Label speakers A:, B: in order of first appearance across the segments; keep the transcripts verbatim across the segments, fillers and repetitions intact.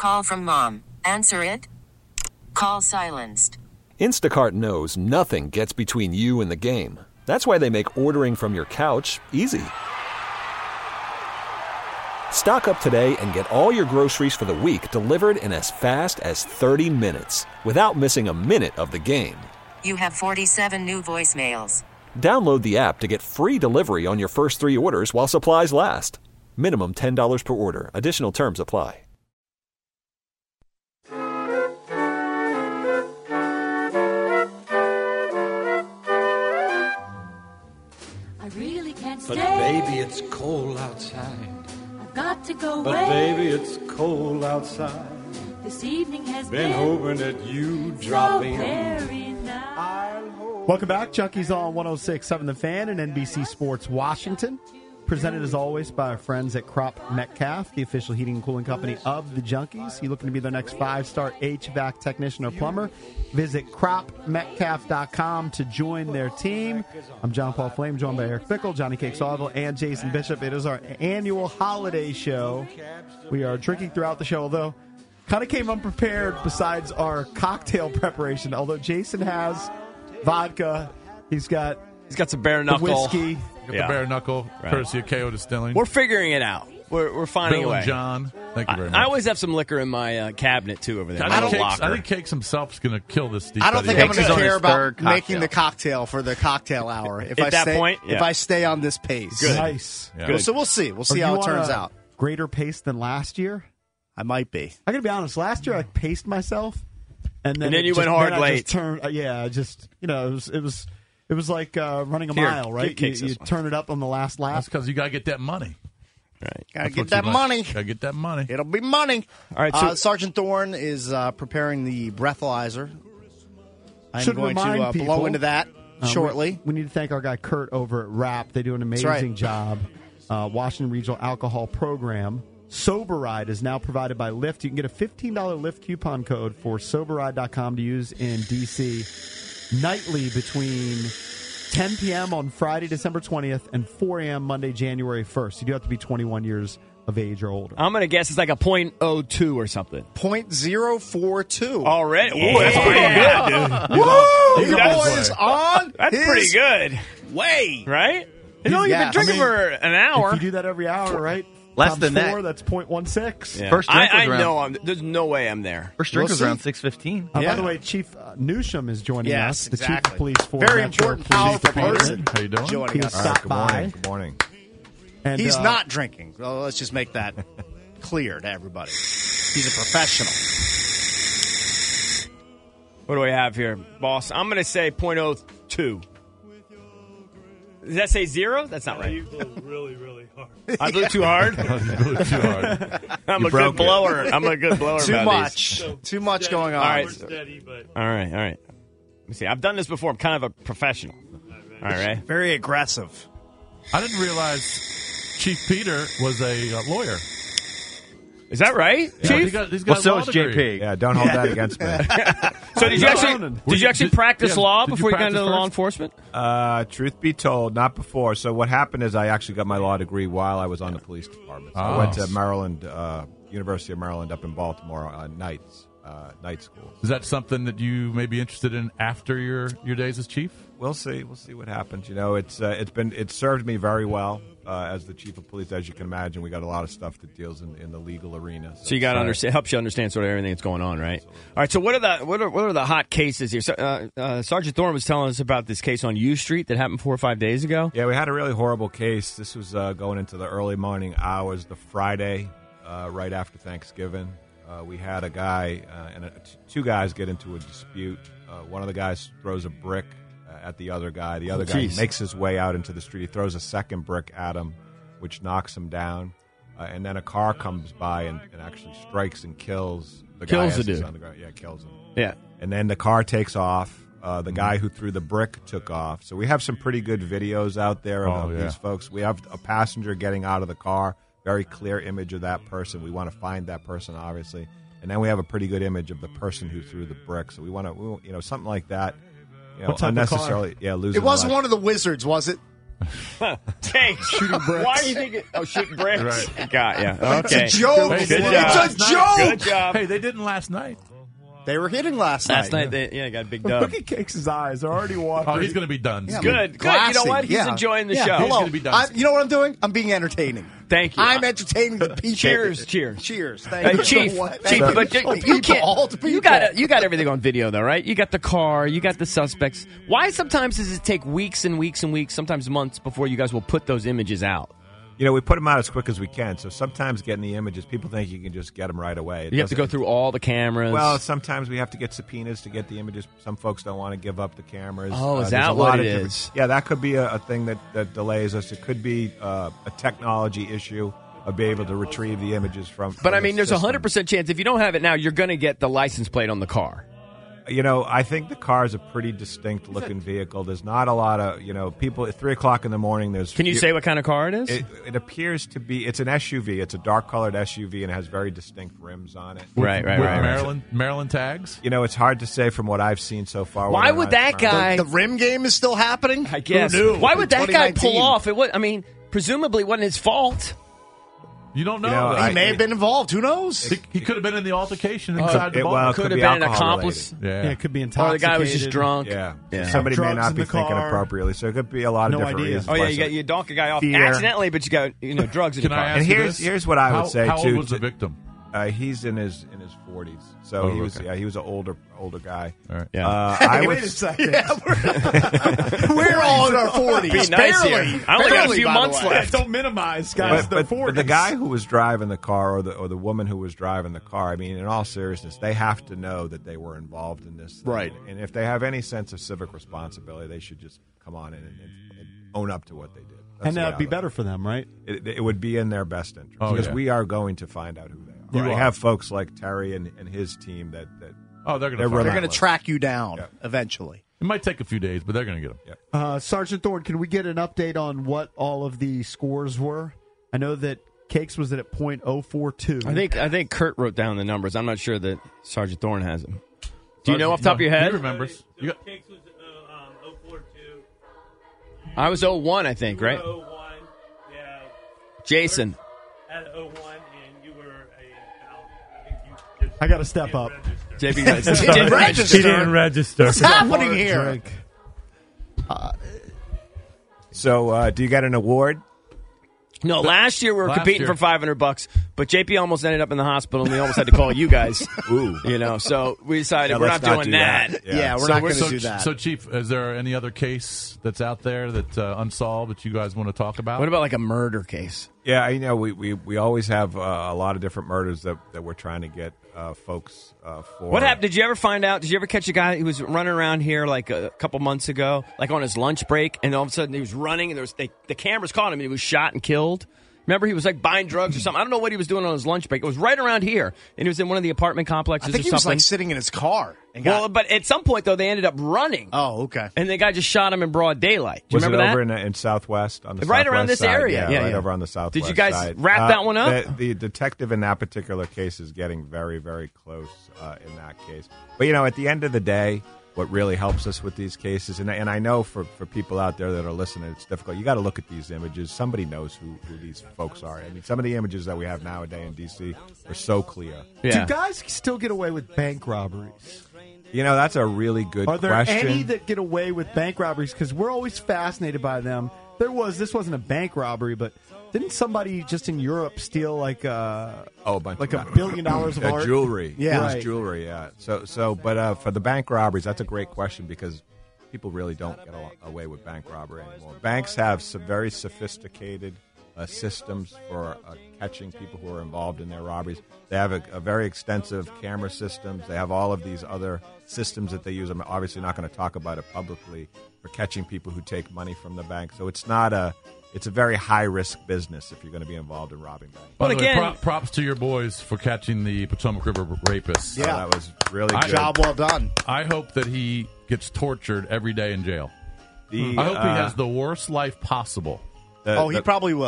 A: Call from mom. Answer it. Call silenced.
B: Instacart knows nothing gets between you and the game. That's why they make ordering from your couch easy. Stock up today and get all your groceries for the week delivered in as fast as thirty minutes without missing a minute of the game.
A: You have forty-seven new voicemails.
B: Download the app to get free delivery on your first three orders while supplies last. Minimum ten dollars per order. Additional terms apply.
C: I really can't stay.
D: But baby, it's cold outside.
C: I've got to go
D: But
C: away.
D: baby, it's cold outside.
C: This evening has
D: Been
C: been
D: hoping that you
C: so
D: drop in.
C: very nice.
E: Welcome back. Junkies on one oh six point seven The Fan and N B C Sports Washington. Presented as always by our friends at Crop Metcalf, the official heating and cooling company of the Junkies. You looking to be their next five-star H V A C technician or plumber? Visit crop metcalf dot com to join their team. I'm John Paul Flame, joined by Eric Fickle, Johnny Cake Sauvel, and Jason Bishop. It is our annual holiday show. We are drinking throughout the show, although kind of came unprepared besides our cocktail preparation. Although Jason has vodka, he's got
F: he's got some bare
E: the
F: knuckle
E: whiskey.
G: Got
F: Yeah.
G: the bare knuckle,
F: Right.
G: courtesy of K O Distilling.
F: We're figuring it out. We're we're finding
G: Bill
F: a way.
G: and John, thank you very
F: I,
G: much.
F: I always have some liquor in my uh, cabinet too over there.
G: I
F: my
G: think,
F: little
G: Cakes,
F: locker.
G: I think Cakes himself is going to kill this. Steve
H: I don't think
G: Buddy.
H: I'm going to
I: on
H: care
I: his
H: about
I: third cocktail.
H: making the cocktail for the cocktail hour. If
F: At
H: I
F: that
H: stay,
F: point, yeah.
H: if I stay on this pace,
F: Good.
E: Nice.
G: Yeah.
H: Well, so we'll see. We'll see
E: Are
H: how
E: you
H: it
E: on
H: turns
E: a
H: out.
E: Greater pace than last year?
H: I might be.
E: I got to be honest. Last year I paced myself, and then,
F: And then
E: it
F: you
E: just,
F: went hard
E: then I
F: late.
E: Just turned, uh, yeah, I just you know it was it was it was like uh, running a
F: Here,
E: mile, right?
F: give Cakes
E: You,
F: this
E: you
F: one.
E: turn it up on the last lap.
G: That's because you got to get that money.
F: Right.
H: Gotta
G: That's
H: get
G: what
H: that
G: you like.
H: money.
G: Gotta get that money.
H: It'll be money.
F: All right, so-
H: uh, Sergeant Thorne is uh, preparing the breathalyzer. I'm
E: Should
H: going to
E: remind
H: uh, blow
E: people,
H: into that
E: Um,
H: shortly.
E: We, we need to thank our guy Kurt over at R A P. They do an amazing
H: right.
E: job. Uh, Washington Regional Alcohol Program. Sober Ride is now provided by Lyft. You can get a fifteen dollars Lyft coupon code for sober ride dot com to use in D C nightly between ten p.m. on Friday, December twentieth, and four a.m. Monday, January first. You do have to be twenty-one years of age or older.
F: I'm gonna guess it's like a point oh two or something.
H: point zero four two.
F: Already?
H: Yeah.
F: Ooh, that's pretty good, dude.
H: Woo!
G: He's
H: Your
G: on
H: boy
G: his
H: is
G: way.
H: on
F: That's
H: his
F: pretty good,
H: way.
F: right? You know, you've
H: Yeah,
F: been drinking
E: I mean,
F: for an hour.
E: If you do that every hour, right?
I: Less
E: Times
I: than
E: four,
I: that.
E: that's point one six.
F: Yeah.
I: First drink
F: I,
I: was
F: I
I: around-
F: know. I'm, there's no way I'm there.
I: First drink
H: We'll
I: was
H: see.
I: around six fifteen.
E: Uh,
H: Yeah.
E: By the way, Chief uh, Newsham is joining
H: Yes,
E: us, the Chief
H: exactly.
E: of Police for
H: Very
E: Metro
H: important,
E: Police
H: powerful
E: Department.
H: person.
G: How you doing?
H: Joining
E: He
H: us.
E: has stopped by.
J: Good morning.
E: And,
H: He's
E: uh,
H: not drinking. Well, let's just make that clear to everybody. He's a professional.
F: What do we have here, boss? I'm going to say point oh two. Does that say zero? That's not right.
K: You blew really, really hard.
F: I blew too hard.
G: You blew it too hard.
F: I'm
I: You
F: a good
I: broke it.
F: blower. I'm a good blower.
H: Too
F: about
H: much.
F: these.
H: Too much
K: Steady.
H: going on.
F: All right.
K: We're steady, but
F: All right, all right. Let me see. I've done this before. I'm kind of a professional. All right.
H: Very aggressive.
G: I didn't realize Chief Peter was a uh, lawyer.
F: Is that right,
G: Yeah,
F: Chief?
G: he got, he's got
I: Well,
G: a
I: so
G: law
I: is J
G: degree.
I: P.
J: Yeah, don't hold that against me.
F: So did you
E: No,
F: actually
E: no, no.
F: did you actually
G: Did-
F: practice
G: yeah,
F: law
G: did you
F: before you got
G: practice
F: into law
G: first?
F: enforcement?
J: Uh, truth be told, not before. So what happened is I actually got my law degree while I was on the police department. So I
G: Oh.
J: went to Maryland, uh, University of Maryland up in Baltimore, uh, nights, uh, night school.
G: Is that something that you may be interested in after your, your days as chief?
J: We'll see. We'll see what happens. You know, it's uh, it's been it's served me very well uh, as the chief of police. As you can imagine, we got a lot of stuff that deals in, in the legal arena.
F: So you got to understand, helps you understand sort of everything that's going on, right? All right. So what are the what are what are the hot cases here? So, uh, uh, Sergeant Thorne was telling us about this case on U Street that happened four or five days ago.
J: Yeah, we had a really horrible case. This was uh, going into the early morning hours, the Friday uh, right after Thanksgiving. Uh, we had a guy uh, and a, t- two guys get into a dispute. Uh, one of the guys throws a brick uh, at the other guy. The other
F: Oh,
J: guy
F: geez.
J: makes his way out into the street. He throws a second brick at him, which knocks him down. Uh, and then a car comes by and, and actually strikes and kills the guy.
F: Kills the
J: as he's
F: dude.
J: on the ground. Yeah, kills him.
F: Yeah.
J: And then the car takes off. Uh,
F: Mm-hmm.
J: the guy who threw the brick took off. So we have some pretty good videos out there of,
G: Oh,
J: of
G: yeah.
J: these folks. We have a passenger getting out of the car, very clear image of that person. We want to find that person, obviously. And then we have a pretty good image of the person who threw the brick. So we want to, you know, something like that. You know,
E: What type of car?
J: unnecessarily, yeah, losing.
H: It wasn't
J: a lot.
H: one of the wizards, was it?
F: Hey,
E: Shooting bricks.
F: why do you think it? Oh, shooting bricks.
G: Right.
F: Got yeah. Okay.
H: It's a joke.
G: Hey,
F: Good
G: they
F: job.
G: didn't
H: It's a
G: last night.
H: joke.
F: Good job.
G: Hey, they didn't last night.
H: They were hitting last night.
F: Last night, they, yeah, got a big dub.
E: Look at Cakes' eyes. They're already walking.
G: Oh, he's going to be done.
H: Yeah,
F: Good, good.
H: Glassy.
F: You know what? He's
H: Yeah.
F: enjoying the
H: Yeah,
F: show.
G: He's
H: hello.
G: gonna be done.
H: I'm- you know what I'm doing? I'm being entertaining.
F: Thank you.
H: I'm entertaining the people.
F: Cheers, cheers.
H: Cheers. Thank
F: Hey,
H: you.
F: Chief,
H: What?
F: Chief,
H: Thank
F: but
H: you.
F: you,
H: Oh,
F: you
H: people,
F: can't.
H: all the
F: You
H: people.
F: got you got everything on video though, right? You got the car, you got the suspects. Why sometimes does it take weeks and weeks and weeks, sometimes months, before you guys will put those images out?
J: You know, we put them out as quick as we can. So sometimes getting the images, people think you can just get them right away. It
F: You have to
J: doesn't-
F: go through all the cameras.
J: Well, sometimes we have to get subpoenas to get the images. Some folks don't want to give up the cameras.
F: Oh, is
J: there's
F: that
J: a
F: what
J: lot
F: it
J: of different-
F: is?
J: Yeah, that could be a, a thing that, that delays us. It could be uh, a technology issue of being able to retrieve the images from.
F: but
J: from
F: I
J: the
F: mean, there's a
J: system.
F: hundred percent chance if you don't have it now, you're going to get the license plate on the car.
J: You know, I think the car is a pretty distinct looking vehicle. There's not a lot of, you know, people at three o'clock in the morning. There's.
F: Can you say what kind of car it is?
J: It, it appears to be. It's an S U V. It's a dark colored S U V and it has very distinct rims on it.
F: right, right,
G: With
F: right, right.
G: Maryland, Maryland tags.
J: You know, it's hard to say from what I've seen so far.
F: Why
J: whether or
F: would
J: not
F: that
J: it's
F: guy?
H: The rim game is still happening?
F: I guess.
H: Who knew?
F: Why would that guy pull
H: twenty nineteen.
F: off? It was. I mean, presumably, it wasn't his fault.
G: You don't know.
J: You know,
G: though.
J: I-
H: He may have been involved. Who knows?
G: he, he could have been in the altercation inside the
J: it-
G: bar.
J: well, it
F: Could
J: could
F: have
J: be
F: been an
J: alcohol
F: accomplice.
G: yeah.
E: Yeah, it could be
F: Or
E: intoxicated.
F: the guy was just drunk.
J: Yeah.
F: Yeah.
J: Somebody may
E: Drugs
J: not
E: in
J: be
E: the
J: thinking
E: car.
J: appropriately. So it could be a lot of
E: No
J: different
E: idea.
J: reasons.
F: Oh yeah,
J: Plus
F: you got
J: it-
F: you donk a guy off
J: Fear.
F: accidentally, but you got you know drugs in
G: Can
F: the
G: I
F: car.
G: ask
J: And
G: you
J: here's
G: this?
J: here's what I would
G: How-
J: say
G: how
J: too.
G: old was the
J: to-
G: victim?
J: Uh, he's in his in his forties, so
G: Oh,
J: he was
G: okay.
J: yeah he was an older older guy.
G: All right.
F: Yeah.
J: Uh, I
E: Wait
J: would
E: a second.
H: We're all in our forties.
F: Be nice
H: Barely.
F: here. I only got a
H: Barely,
F: few
H: by the
F: months
H: way.
F: left.
E: Don't minimize guys.
J: but,
E: They're
J: but, but
E: forties.
J: the guy who was driving the car or the or the woman who was driving the car, I mean, in all seriousness, they have to know that they were involved in this, thing.
H: Right.
J: And if they have any sense of civic responsibility, they should just come on in and, and, and own up to what they did. That's
E: and
J: the way
E: that'd be
J: I look
E: better
J: at it.
E: for them, right?
J: It, it would be in their best interest
G: Oh,
J: because
G: yeah.
J: we are going to find out who they are.
G: You
J: we
G: are.
J: have folks like Terry and, and his team that, that
G: Oh, they're going
J: They're
G: to.
H: They're
J: relentless.
H: going to track you down
J: Yeah.
H: eventually.
G: It might take a few days, but they're going to get them.
E: Uh, Sergeant Thorne, can we get an update on what all of the scores were? I know that Cakes was at point oh four two.
F: I think I think Kurt wrote down the numbers. I'm not sure that Sergeant Thorne has them. Do you know off the top of your
G: He
F: head?
G: remembers. You got,
K: Cakes was uh, um, oh four two.
F: I was oh one, I think, right?
K: oh one, yeah.
F: Jason.
K: At oh one, and you were a foul. I think you just
E: I got to step up.
K: registered.
F: J P
H: He didn't register.
D: He didn't register.
H: What's happening here?
E: Drink.
J: So, uh, do you get an award?
F: No, last year we were
G: Last
F: competing
G: year.
F: for five hundred bucks, but J P almost ended up in the hospital, and we almost had to call you guys.
J: Ooh.
F: You know, so we decided
J: Yeah,
F: we're not
J: let's not
F: doing
J: do
F: that.
J: that.
H: Yeah, we're
G: so
H: not
G: we're-
H: going to
G: so,
H: do that.
G: So, Chief, is there any other case that's out there that uh, unsolved that you guys want to talk about?
F: What about like a murder case?
J: Yeah, I know we, we, we always have uh, a lot of different murders that, that we're trying to get uh, folks uh, for.
F: What happened? Did you ever find out? Did you ever catch a guy who was running around here like a couple months ago, like on his lunch break, and all of a sudden he was running, and there was they, the cameras caught him, and he was shot and killed? Remember, he was like buying drugs or something. I don't know what he was doing on his lunch break. It was right around here, and he was in one of the apartment complexes
H: I think
F: or
H: he was
F: something.
H: like sitting in his car. And got,
F: well, but at some point though, they ended up running,
H: oh, okay.
F: and the guy just shot him in broad daylight. Do you
J: Was it
F: remember
J: over
F: that?
J: in, in Southwest on the
F: Right around
J: southwest
F: this
J: side?
F: area.
J: Yeah,
F: Yeah,
J: right
F: yeah.
J: over on the southwest.
F: Did you guys
J: side.
F: wrap
J: Uh,
F: that one up?
J: The, the detective in that particular case is getting very, very close uh, in that case. But you know, at the end of the day, what really helps us with these cases, and, and I know for, for people out there that are listening, it's difficult. You got to look at these images. Somebody knows who, who these folks are. I mean, some of the images that we have nowadays in D C are so clear.
F: Yeah.
E: Do guys still get away with bank robberies?
J: You know, that's a really good
E: Are there
J: question.
E: any that get away with bank robberies? Because we're always fascinated by them. There was this wasn't a bank robbery, but didn't somebody just in Europe steal like a
J: Oh, a bunch
E: like
J: of
E: a billion dollars of
J: uh,
E: art?
J: jewelry.
H: Yeah.
J: it was
E: Right.
J: jewelry. Yeah. So, so, but uh, for the bank robberies, that's a great question because people really don't get a- away with bank robbery anymore. Banks have some very sophisticated uh, systems for uh, catching people who are involved in their robberies. They have a, a very extensive camera systems. They have all of these other systems that they use. I'm obviously not going to talk about it publicly for catching people who take money from the bank. So it's not a it's a very high risk business if you're going to be involved in robbing banks.
G: By
F: But
G: the way,
F: again-
G: prop, props to your boys for catching the Potomac River rapists.
J: So
H: Yeah.
J: that was really
G: I-
J: good.
H: Job well done.
G: I hope that he gets tortured every day in jail.
J: The,
G: I hope he
J: uh,
G: has the worst life possible.
J: the-
H: Oh, he
J: the-
H: probably will.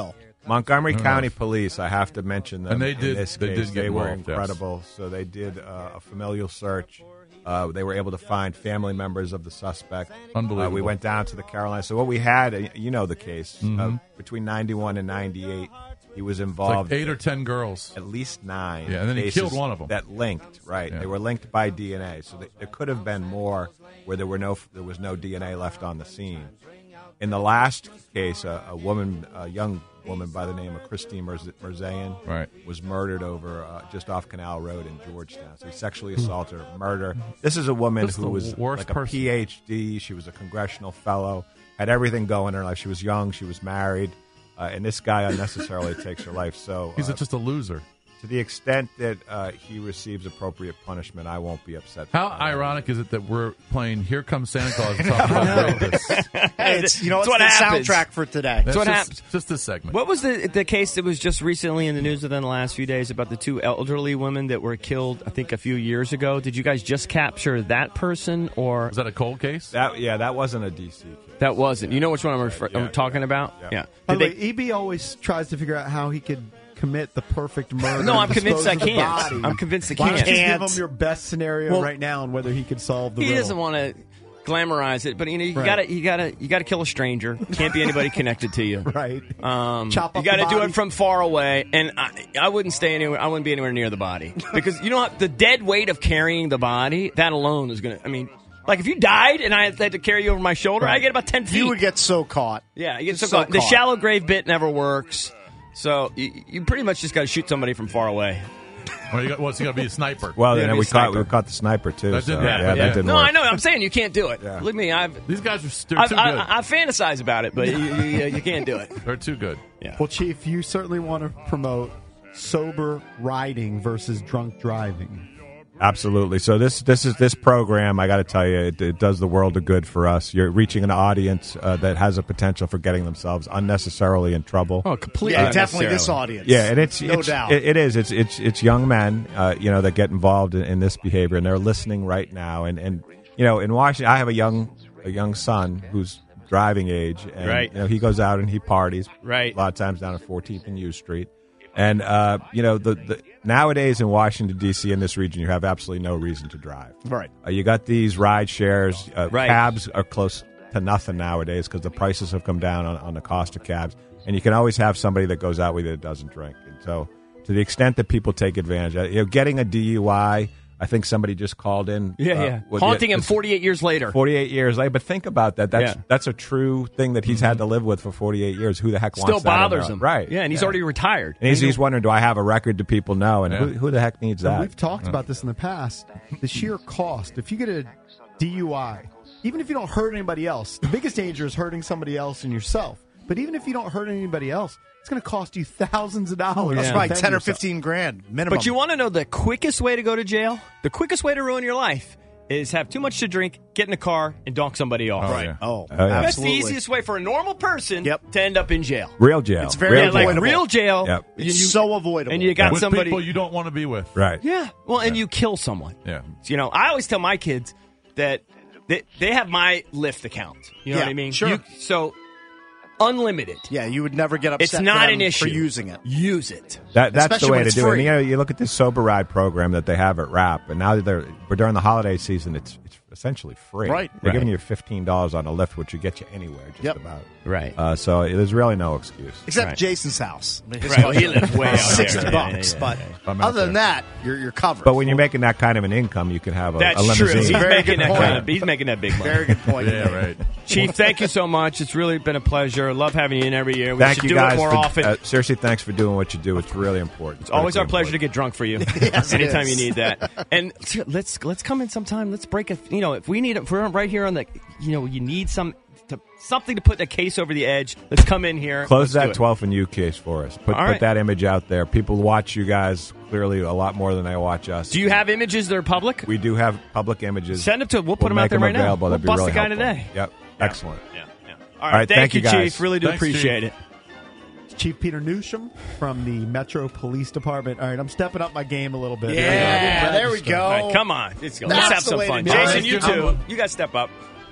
J: Montgomery
G: Who
J: County
G: knows?
J: Police, I have to mention them.
G: And they
J: in
G: did-
J: this
G: they
J: case.
G: did get
J: They were
G: involved, yes.
J: incredible. So they did uh, a familial search. Uh, they were able to find family members of the suspect.
G: Unbelievable.
J: Uh, we went down to the Carolinas. So what we had, uh, you know the case, uh,
G: Mhm.
J: between ninety-one and ninety-eight, he was
G: It's
J: involved.
G: like eight or ten girls.
J: At least nine.
G: Yeah, and then he
J: cases
G: killed one of them.
J: That linked, right?
G: Yeah.
J: They were linked by D N A. So th- there could have been more where there were no there was no D N A left on the scene. In the last case, a, a woman, a young woman by the name of Christine Mirz- Mirzayan,
G: Right.
J: was murdered over uh, just off Canal Road in Georgetown. So he sexually assaulted her, murder. This is a woman
G: That's
J: who
G: the
J: was
G: worst
J: like a
G: person.
J: P H D. She was a congressional fellow, had everything going in her life. She was young. She was married. Uh, and this guy unnecessarily takes her life. So
G: He's
J: uh,
G: a, just a loser.
J: to the extent that uh, he receives appropriate punishment, I won't be upset.
G: How ironic is it that we're playing "Here Comes Santa Claus" and talking about rapists?
H: Hey, it's, you know,
F: That's
H: it's
F: what
H: the
F: happens.
H: soundtrack for today.
F: That's what
G: just,
F: happens.
G: Just this segment.
F: What was the the case that was just recently in the news within the last few days about the two elderly women that were killed, I think, a few years ago? Did you guys just capture that person, or
G: Was that a cold case?
J: That yeah, that wasn't a D C case.
F: that wasn't? You know which one I'm, refer-
J: Yeah,
F: I'm talking about?
J: yeah.
F: Yeah.
E: By
F: Did
E: the
F: they-
E: way, E B always tries to figure out how he could commit the perfect murder.
F: No, I'm
E: and
F: convinced
E: dispose
F: I
E: of the
F: can't.
E: body.
F: I'm convinced I
E: Why don't
F: can't.
E: you just give
H: Can't.
E: him your best scenario
F: Well,
E: right now on whether he could solve the
F: he
E: riddle.
F: doesn't want to glamorize it, but you know, you
E: Right.
F: gotta, you gotta, you gotta kill a stranger. Can't be anybody connected to you.
E: Right.
F: Um,
E: Chop
F: you
E: up
F: got to
E: the
F: do
E: body.
F: it from far away, and I, I wouldn't stay anywhere. I wouldn't be anywhere near the body because you know what? The dead weight of carrying the body, that alone is gonna. I mean, like if you died and I had to carry you over my shoulder, I get about ten feet.
H: You would get so caught.
F: yeah, you get so,
H: so
F: caught. The
H: caught.
F: shallow grave bit never works, so you, you pretty much just got to shoot somebody from far away.
G: Or you got, what's he got to be a sniper?
J: Well,
F: Yeah,
J: then
F: be a
J: we caught
F: sniper.
J: we caught the sniper too.
G: That
J: so,
G: didn't happen,
J: yeah,
G: yeah.
J: that didn't
F: No,
J: work.
F: I know. I'm saying you can't do it.
J: Yeah.
F: Believe me, I've.
G: These guys are they're
F: I,
G: too
F: I,
G: good.
F: I, I fantasize about it, but you, you, you can't do it.
G: they're too good.
F: Yeah.
E: Well, Chief, you certainly want to promote sober riding versus drunk driving.
J: Absolutely. So this this is this program. I got to tell you, it, it does the world of good for us. You're reaching an audience uh, that has a potential for getting themselves unnecessarily in trouble.
F: Oh, completely.
H: Yeah, definitely this
F: unnecessarily.
H: audience.
J: Yeah, and it's
H: no
J: it's,
H: doubt.
J: It, it is. It's it's it's young men, uh, you know, that get involved in, in this behavior, and they're listening right now. And, and you know, in Washington, I have a young a young son who's driving age, and
F: Right.
J: you know, he goes out and he parties,
F: Right.
J: a lot of times down at fourteenth and U Street. And uh, you know, the, the nowadays in Washington D C in this region, you have absolutely no reason to drive.
H: Right.
J: Uh, you got these ride shares. Uh,
F: Right.
J: Cabs are close to nothing nowadays because the prices have come down on, on the cost of cabs. And you can always have somebody that goes out with you that doesn't drink. And so, to the extent that people take advantage, uh, you know, getting a D U I. I think somebody just called in.
F: Yeah,
J: uh,
F: yeah.
J: with-
F: Haunting him
J: it's
F: forty-eight years later.
J: forty-eight years later. But think about that. That's
F: Yeah.
J: that's a true thing that he's had to live with for forty-eight years. Who the heck
F: Still
J: wants that in
F: bothers
J: their-
F: him.
J: Right.
F: Yeah, and he's already retired.
J: And he's, he's wondering, do I have a record? Do people know? And
G: Yeah.
J: who, who the heck needs
E: And
J: that?
E: we've talked about this in the past. The sheer cost. If you get a D U I, even if you don't hurt anybody else, the biggest danger is hurting somebody else and yourself. But even if you don't hurt anybody else, it's going to cost you thousands of dollars.
H: That's
E: to
H: right,
E: defend
H: ten or
E: yourself.
H: fifteen grand minimum.
F: But you want to know the quickest way to go to jail? The quickest way to ruin your life is have too much to drink, get in a car, and donk somebody off.
G: Oh,
H: Right.
G: yeah.
H: Oh,
J: yeah.
F: That's
H: absolutely.
F: the easiest way for a normal person
H: Yep.
F: to end up in jail.
J: Real jail.
H: It's very
F: Yeah,
J: Real
F: like
J: jail.
H: avoidable.
F: real jail.
J: Yep.
F: you-
H: It's
F: you-
H: so avoidable.
F: And you got
G: With
F: somebody.
G: people you don't want to be with.
J: Right.
F: Yeah. Well, and you kill someone.
G: Yeah.
F: You know, I always tell my kids that they, they have my Lyft account. You know
H: Yeah,
F: what I mean?
H: sure.
F: You- so unlimited.
H: Yeah, you would never get upset.
F: It's not
H: for
F: an
H: them
F: issue.
H: for using it.
F: Use it.
J: That, that's
H: Especially
J: the way
H: when
J: to
H: it's
J: do it.
H: free.
J: And, you know, you look at this sober ride program that they have at R A P, and now that they're but during the holiday season, it's it's essentially free.
H: Right.
J: They're
F: Right.
J: giving you fifteen dollars on a Lyft, which would get you anywhere, just
H: Yep.
J: about.
F: Right.
J: Uh, so there's really no excuse.
H: Except
F: Right.
H: Jason's house. I mean, his
F: Right, well,
H: house
F: he lives way out there.
H: sixty
F: Yeah,
H: bucks.
F: yeah,
H: but
F: yeah,
J: I'm out
H: other than
J: there.
H: that, you're you're covered.
J: But when you're making that kind of an income, you can have a,
F: That's
J: a
F: true.
J: limousine.
F: He's
H: Very
F: making
H: good
F: that
H: point.
F: kind of, he's making that big money.
H: very good point.
G: Yeah, right.
F: Chief, thank you so much. It's really been a pleasure. Love having you in every year. We
J: Thank
F: should
J: you
F: do
J: guys
F: it more
J: for,
F: often.
J: uh, seriously, thanks for doing what you do. It's really important.
F: It's always our pleasure to get drunk for you.
H: Yes, it
F: Anytime
H: is.
F: you need that. And let's let's come in sometime. Let's break a. You know, if we need it, if we're right here on the. You know, you need some to, something to put the case over the edge. Let's come in here.
J: Close
F: Let's do
J: that
F: it.
J: twelfth and U case for us. Put,
F: All
J: put
F: right.
J: that image out there. People watch you guys clearly a lot more than they watch us.
F: Do you have images that are public?
J: We do have public images.
F: Send them to. We'll put them
J: make
F: out there right
J: available.
F: now.
J: That'd
F: We'll
J: be
F: bust
J: really
F: the guy
J: helpful.
F: today.
J: Yep. Excellent.
F: Yeah, yeah. All
J: All
F: right.
J: right,
F: Thank,
J: thank
F: you,
J: you, guys.
F: Chief. Really do
G: Thanks,
F: appreciate
G: Chief.
F: it.
E: Chief Peter Newsham from the Metro Police Department. All right, I'm stepping up my game a little bit.
H: Yeah, there we go.
F: All right, come on. Let's go.
H: That's
F: Let's have
H: the
F: some
H: way to
F: fun.
H: do it.
F: Jason, you
G: Let's
F: too.
G: go.
F: You got to step up.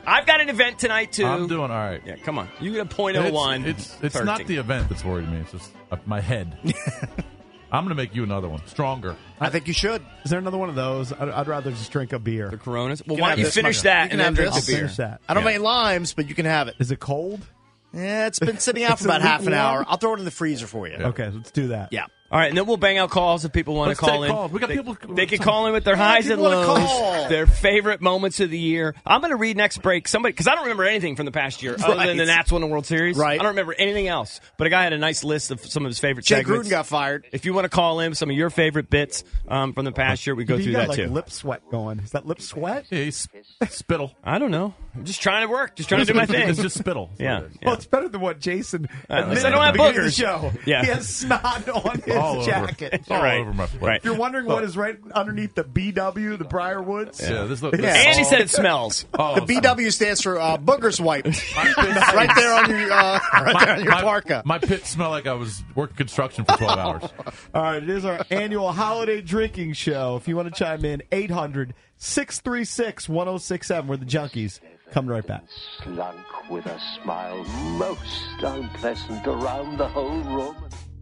F: I've got an event tonight, too.
G: I'm doing all right.
F: Yeah, come on. You get a point oh one.
G: It's, it's, it's not the event that's worried me. It's just uh, my head. I'm going to make you another one. Stronger.
H: I think you should.
E: Is there another one of those? I'd, I'd rather just drink a beer.
F: The Coronas? Well,
H: You
F: why
H: can
F: don't you
H: have
F: finish
H: this,
F: that
H: you
F: and
H: can
F: then
H: have
F: drink
H: this.
F: the beer?
E: Finish that.
H: I don't
F: Yeah.
H: make limes, but you can have it.
E: Is it cold?
H: Yeah, it's been sitting out for
E: Is it
H: about half an
E: lukewarm?
H: hour. I'll throw it in the freezer for you.
E: Okay, let's do that.
H: Yeah.
F: All right, and then we'll bang out calls if people want
G: Let's
F: to call
G: take
F: in.
G: calls. We got
F: they,
G: people-
F: They can call in with their highs and
H: people wanna
F: lows,
H: call.
F: their favorite moments of the year. I'm going to read next break. Somebody, because I don't remember anything from the past year other
H: Right.
F: than the Nats won the World Series.
H: Right.
F: I don't remember anything else. But a guy had a nice list of some of his favorite
H: Jay
F: segments.
H: Gruden got fired.
F: If you want to call in some of your favorite bits um, from the past year, we go
E: you
F: through
E: got
F: that
E: like
F: too.
E: lip sweat going. Is that lip sweat?
G: Yeah, he's spittle.
F: I don't know. I'm just trying to work. Just trying to do my thing.
G: It's just spittle. That's
F: Yeah.
G: what it is.
F: yeah.
E: Well, it's better than what Jason
F: At least
E: admitted
F: I don't
E: at
F: have
E: the beginning of the
F: boogers.
E: show.
F: Yeah.
E: He has snot on his
G: all over.
E: jacket.
G: It's all
F: Right.
G: over my plate.
F: Right.
E: If you're wondering what is right underneath the B W, the Briar Woods,
G: Yeah, this look.
E: Yeah.
F: And he said it smells.
G: Oh,
H: The B W stands for uh, boogers wipe. right there on your uh, right there on your
G: my,
H: parka.
G: my pit smelled like I was working construction for twelve hours.
E: All right, it is our annual holiday drinking show. If you want to chime in, eight hundred, six three six, one oh six seven. We're the Junkies. Coming right back.
I: Slunk with a smile most unpleasant around the whole room.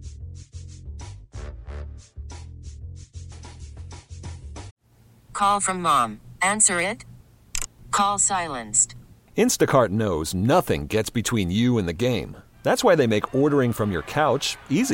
A: Call from mom. Answer it. Call silenced.
B: Instacart knows nothing gets between you and the game. That's why they make ordering from your couch easy.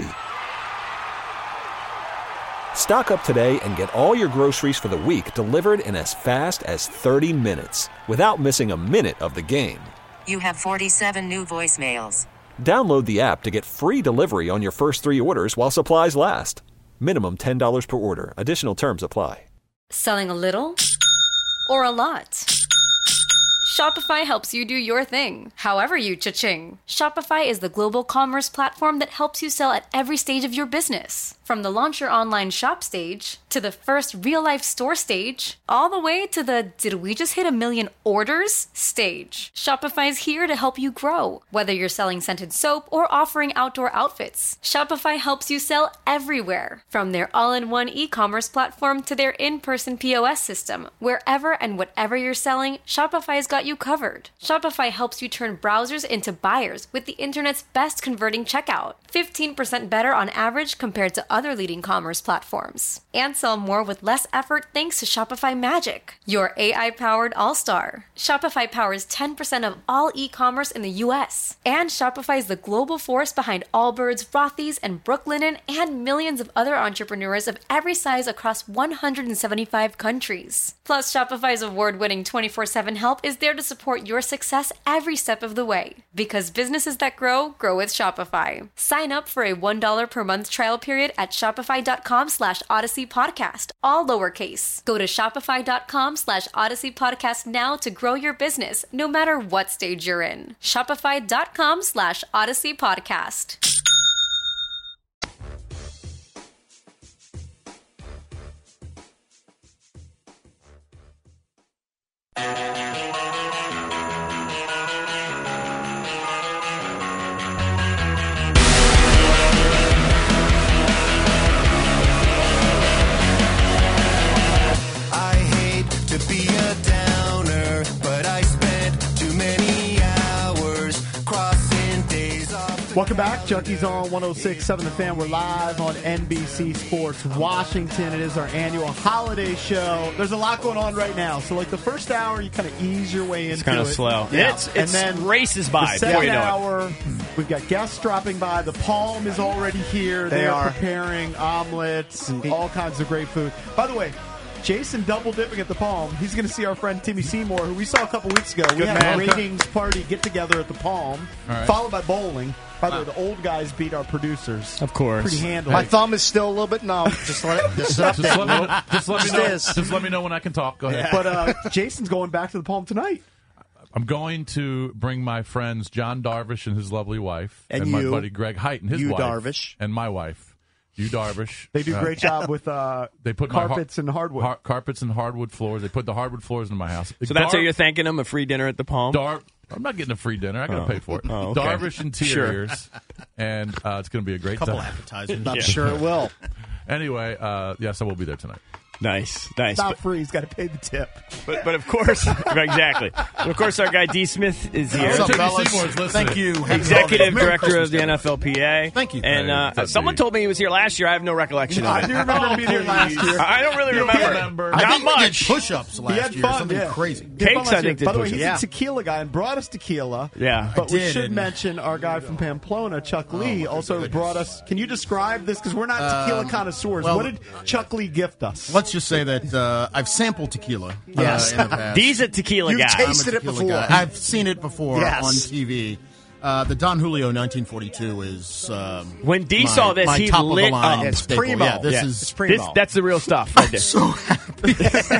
B: Stock up today and get all your groceries for the week delivered in as fast as thirty minutes without missing a minute of the game.
A: You have forty-seven new voicemails.
B: Download the app to get free delivery on your first three orders while supplies last. Minimum ten dollars per order. Additional terms apply.
L: Selling a little or a lot? Shopify helps you do your thing, however you cha-ching. Shopify is the global commerce platform that helps you sell at every stage of your business. From the launch your online shop stage, to the first real-life store stage, all the way to the did we just hit a million orders stage. Shopify's here to help you grow. Whether you're selling scented soap or offering outdoor outfits, Shopify helps you sell everywhere. From their all-in-one e-commerce platform to their in-person P O S system, wherever and whatever you're selling, Shopify's got you covered. Shopify helps you turn browsers into buyers with the internet's best converting checkout. fifteen percent better on average compared to other leading commerce platforms. And sell more with less effort thanks to Shopify Magic, your A I-powered all-star. Shopify powers ten percent of all e-commerce in the U S. And Shopify is the global force behind Allbirds, Rothy's, and Brooklinen, and millions of other entrepreneurs of every size across one hundred seventy-five countries. Plus, Shopify's award-winning twenty-four seven help is there to support your success every step of the way. Because businesses that grow, grow with Shopify. Sign up for a one dollar per month trial period at shopify.com slash Odyssey Podcast, all lowercase. Go to shopify.com slash Odyssey Podcast now to grow your business, no matter what stage you're in. Shopify.com slash Odyssey Podcast.
M: I hate to be a downer, but I spent too many hours crossing days off.
E: Welcome back. Junkies on one oh six point seven The Fan. We're live on N B C Sports Washington. It is our annual holiday show. There's a lot going on right now. So, like the first hour, you kind of ease your way into
F: It's kind of
E: it.
F: slow.
E: Yeah.
F: It's,
E: and
F: it's
E: then
F: races by
E: the
F: before
E: second
F: you know it.
E: hour, we've got guests dropping by. The Palm is already here.
H: They
E: They,
H: are.
E: preparing omelets and all kinds of great food. By the way, Jason double dipping at the Palm. He's going to see our friend Timmy Seymour, who we saw a couple weeks ago. We
H: Good
E: had
H: man.
E: a ratings party get together at the Palm,
G: All right.
E: followed by bowling. By the way, the old guys beat our producers.
F: Of course.
E: Pretty handily.
H: My thumb is still a little bit numb. Just let it. Just,
G: Just let me know, just let me
H: Just
G: know.
H: is.
G: Just let me know when I can talk. Go ahead.
E: But uh, Jason's going back to the Palm tonight.
G: I'm going to bring my friends John Darvish and his lovely wife,
H: And
G: my
H: you.
G: buddy Greg Height and his
H: You,
G: wife,
H: Darvish.
G: and my wife, you Darvish.
E: They do a
G: Uh,
E: great job with uh,
G: They put my har-
E: carpets and hardwood.
G: har- carpets and hardwood floors. They put the hardwood floors in my house.
F: So that's
G: Dar-
F: how you're thanking them, a free dinner at the Palm?
G: Dar- I'm not getting a free dinner. I got to
F: Oh.
G: pay for it.
F: Oh, okay.
G: Darvish Interiors, and uh, it's going to be a great
H: Couple
G: time.
H: appetizers. I'm sure it will.
G: Anyway, uh, yes, I will be there tonight.
F: Nice, nice.
E: It's not
F: But,
E: free. He's got to pay the tip.
F: but, but of course, exactly. But of course, our guy D. Smith is here.
N: What's up,
G: Timmy
N: fellas?
G: Seymour's listening.
N: Thank you.
F: Executive
N: Merry
F: director
N: Christmas,
F: of the
N: Kevin.
F: N F L P A.
N: Thank you.
F: And uh,
G: Hey,
F: someone told me he was here last year. I have no recollection of
E: I
F: it.
E: do remember him being here last year.
F: I don't really
G: You don't
F: remember.
G: remember.
N: I
F: Not
N: think we did
F: much.
N: push-ups
E: He
N: last
E: had
N: year.
E: fun,
N: Something
E: yeah.
N: crazy.
E: He had fun
F: Cakes,
E: last
F: I
E: year.
F: think, did
E: By the way,
F: push-ups.
E: he's
N: Yeah.
E: a tequila guy and brought us tequila.
F: Yeah.
E: But
N: I
E: we
N: did,
E: should
N: and-
E: mention our guy from Pamplona, Chuck Lee,
N: my
E: also
N: goodness.
E: brought us. Can you describe this? Because we're not tequila
N: Um,
E: connoisseurs.
N: well-
E: what did Chuck Lee gift us?
N: Let's just say that uh, I've sampled tequila.
H: Yes.
N: Uh, in the past.
F: D's a tequila
H: You've
F: guy.
N: I'm a
H: tasted it
N: tequila
H: before.
N: guy. I've seen it before
H: Yes.
N: on T V. Uh, the Don Julio nineteen forty-two is um,
F: When D
N: my-
F: saw this,
N: my
F: he
N: top
F: lit
N: of the line
F: up.
H: It's
N: staple.
H: primo.
N: Yeah, this
F: Yeah.
N: is
H: It's primo.
F: This, that's the real stuff right there.
N: so happy.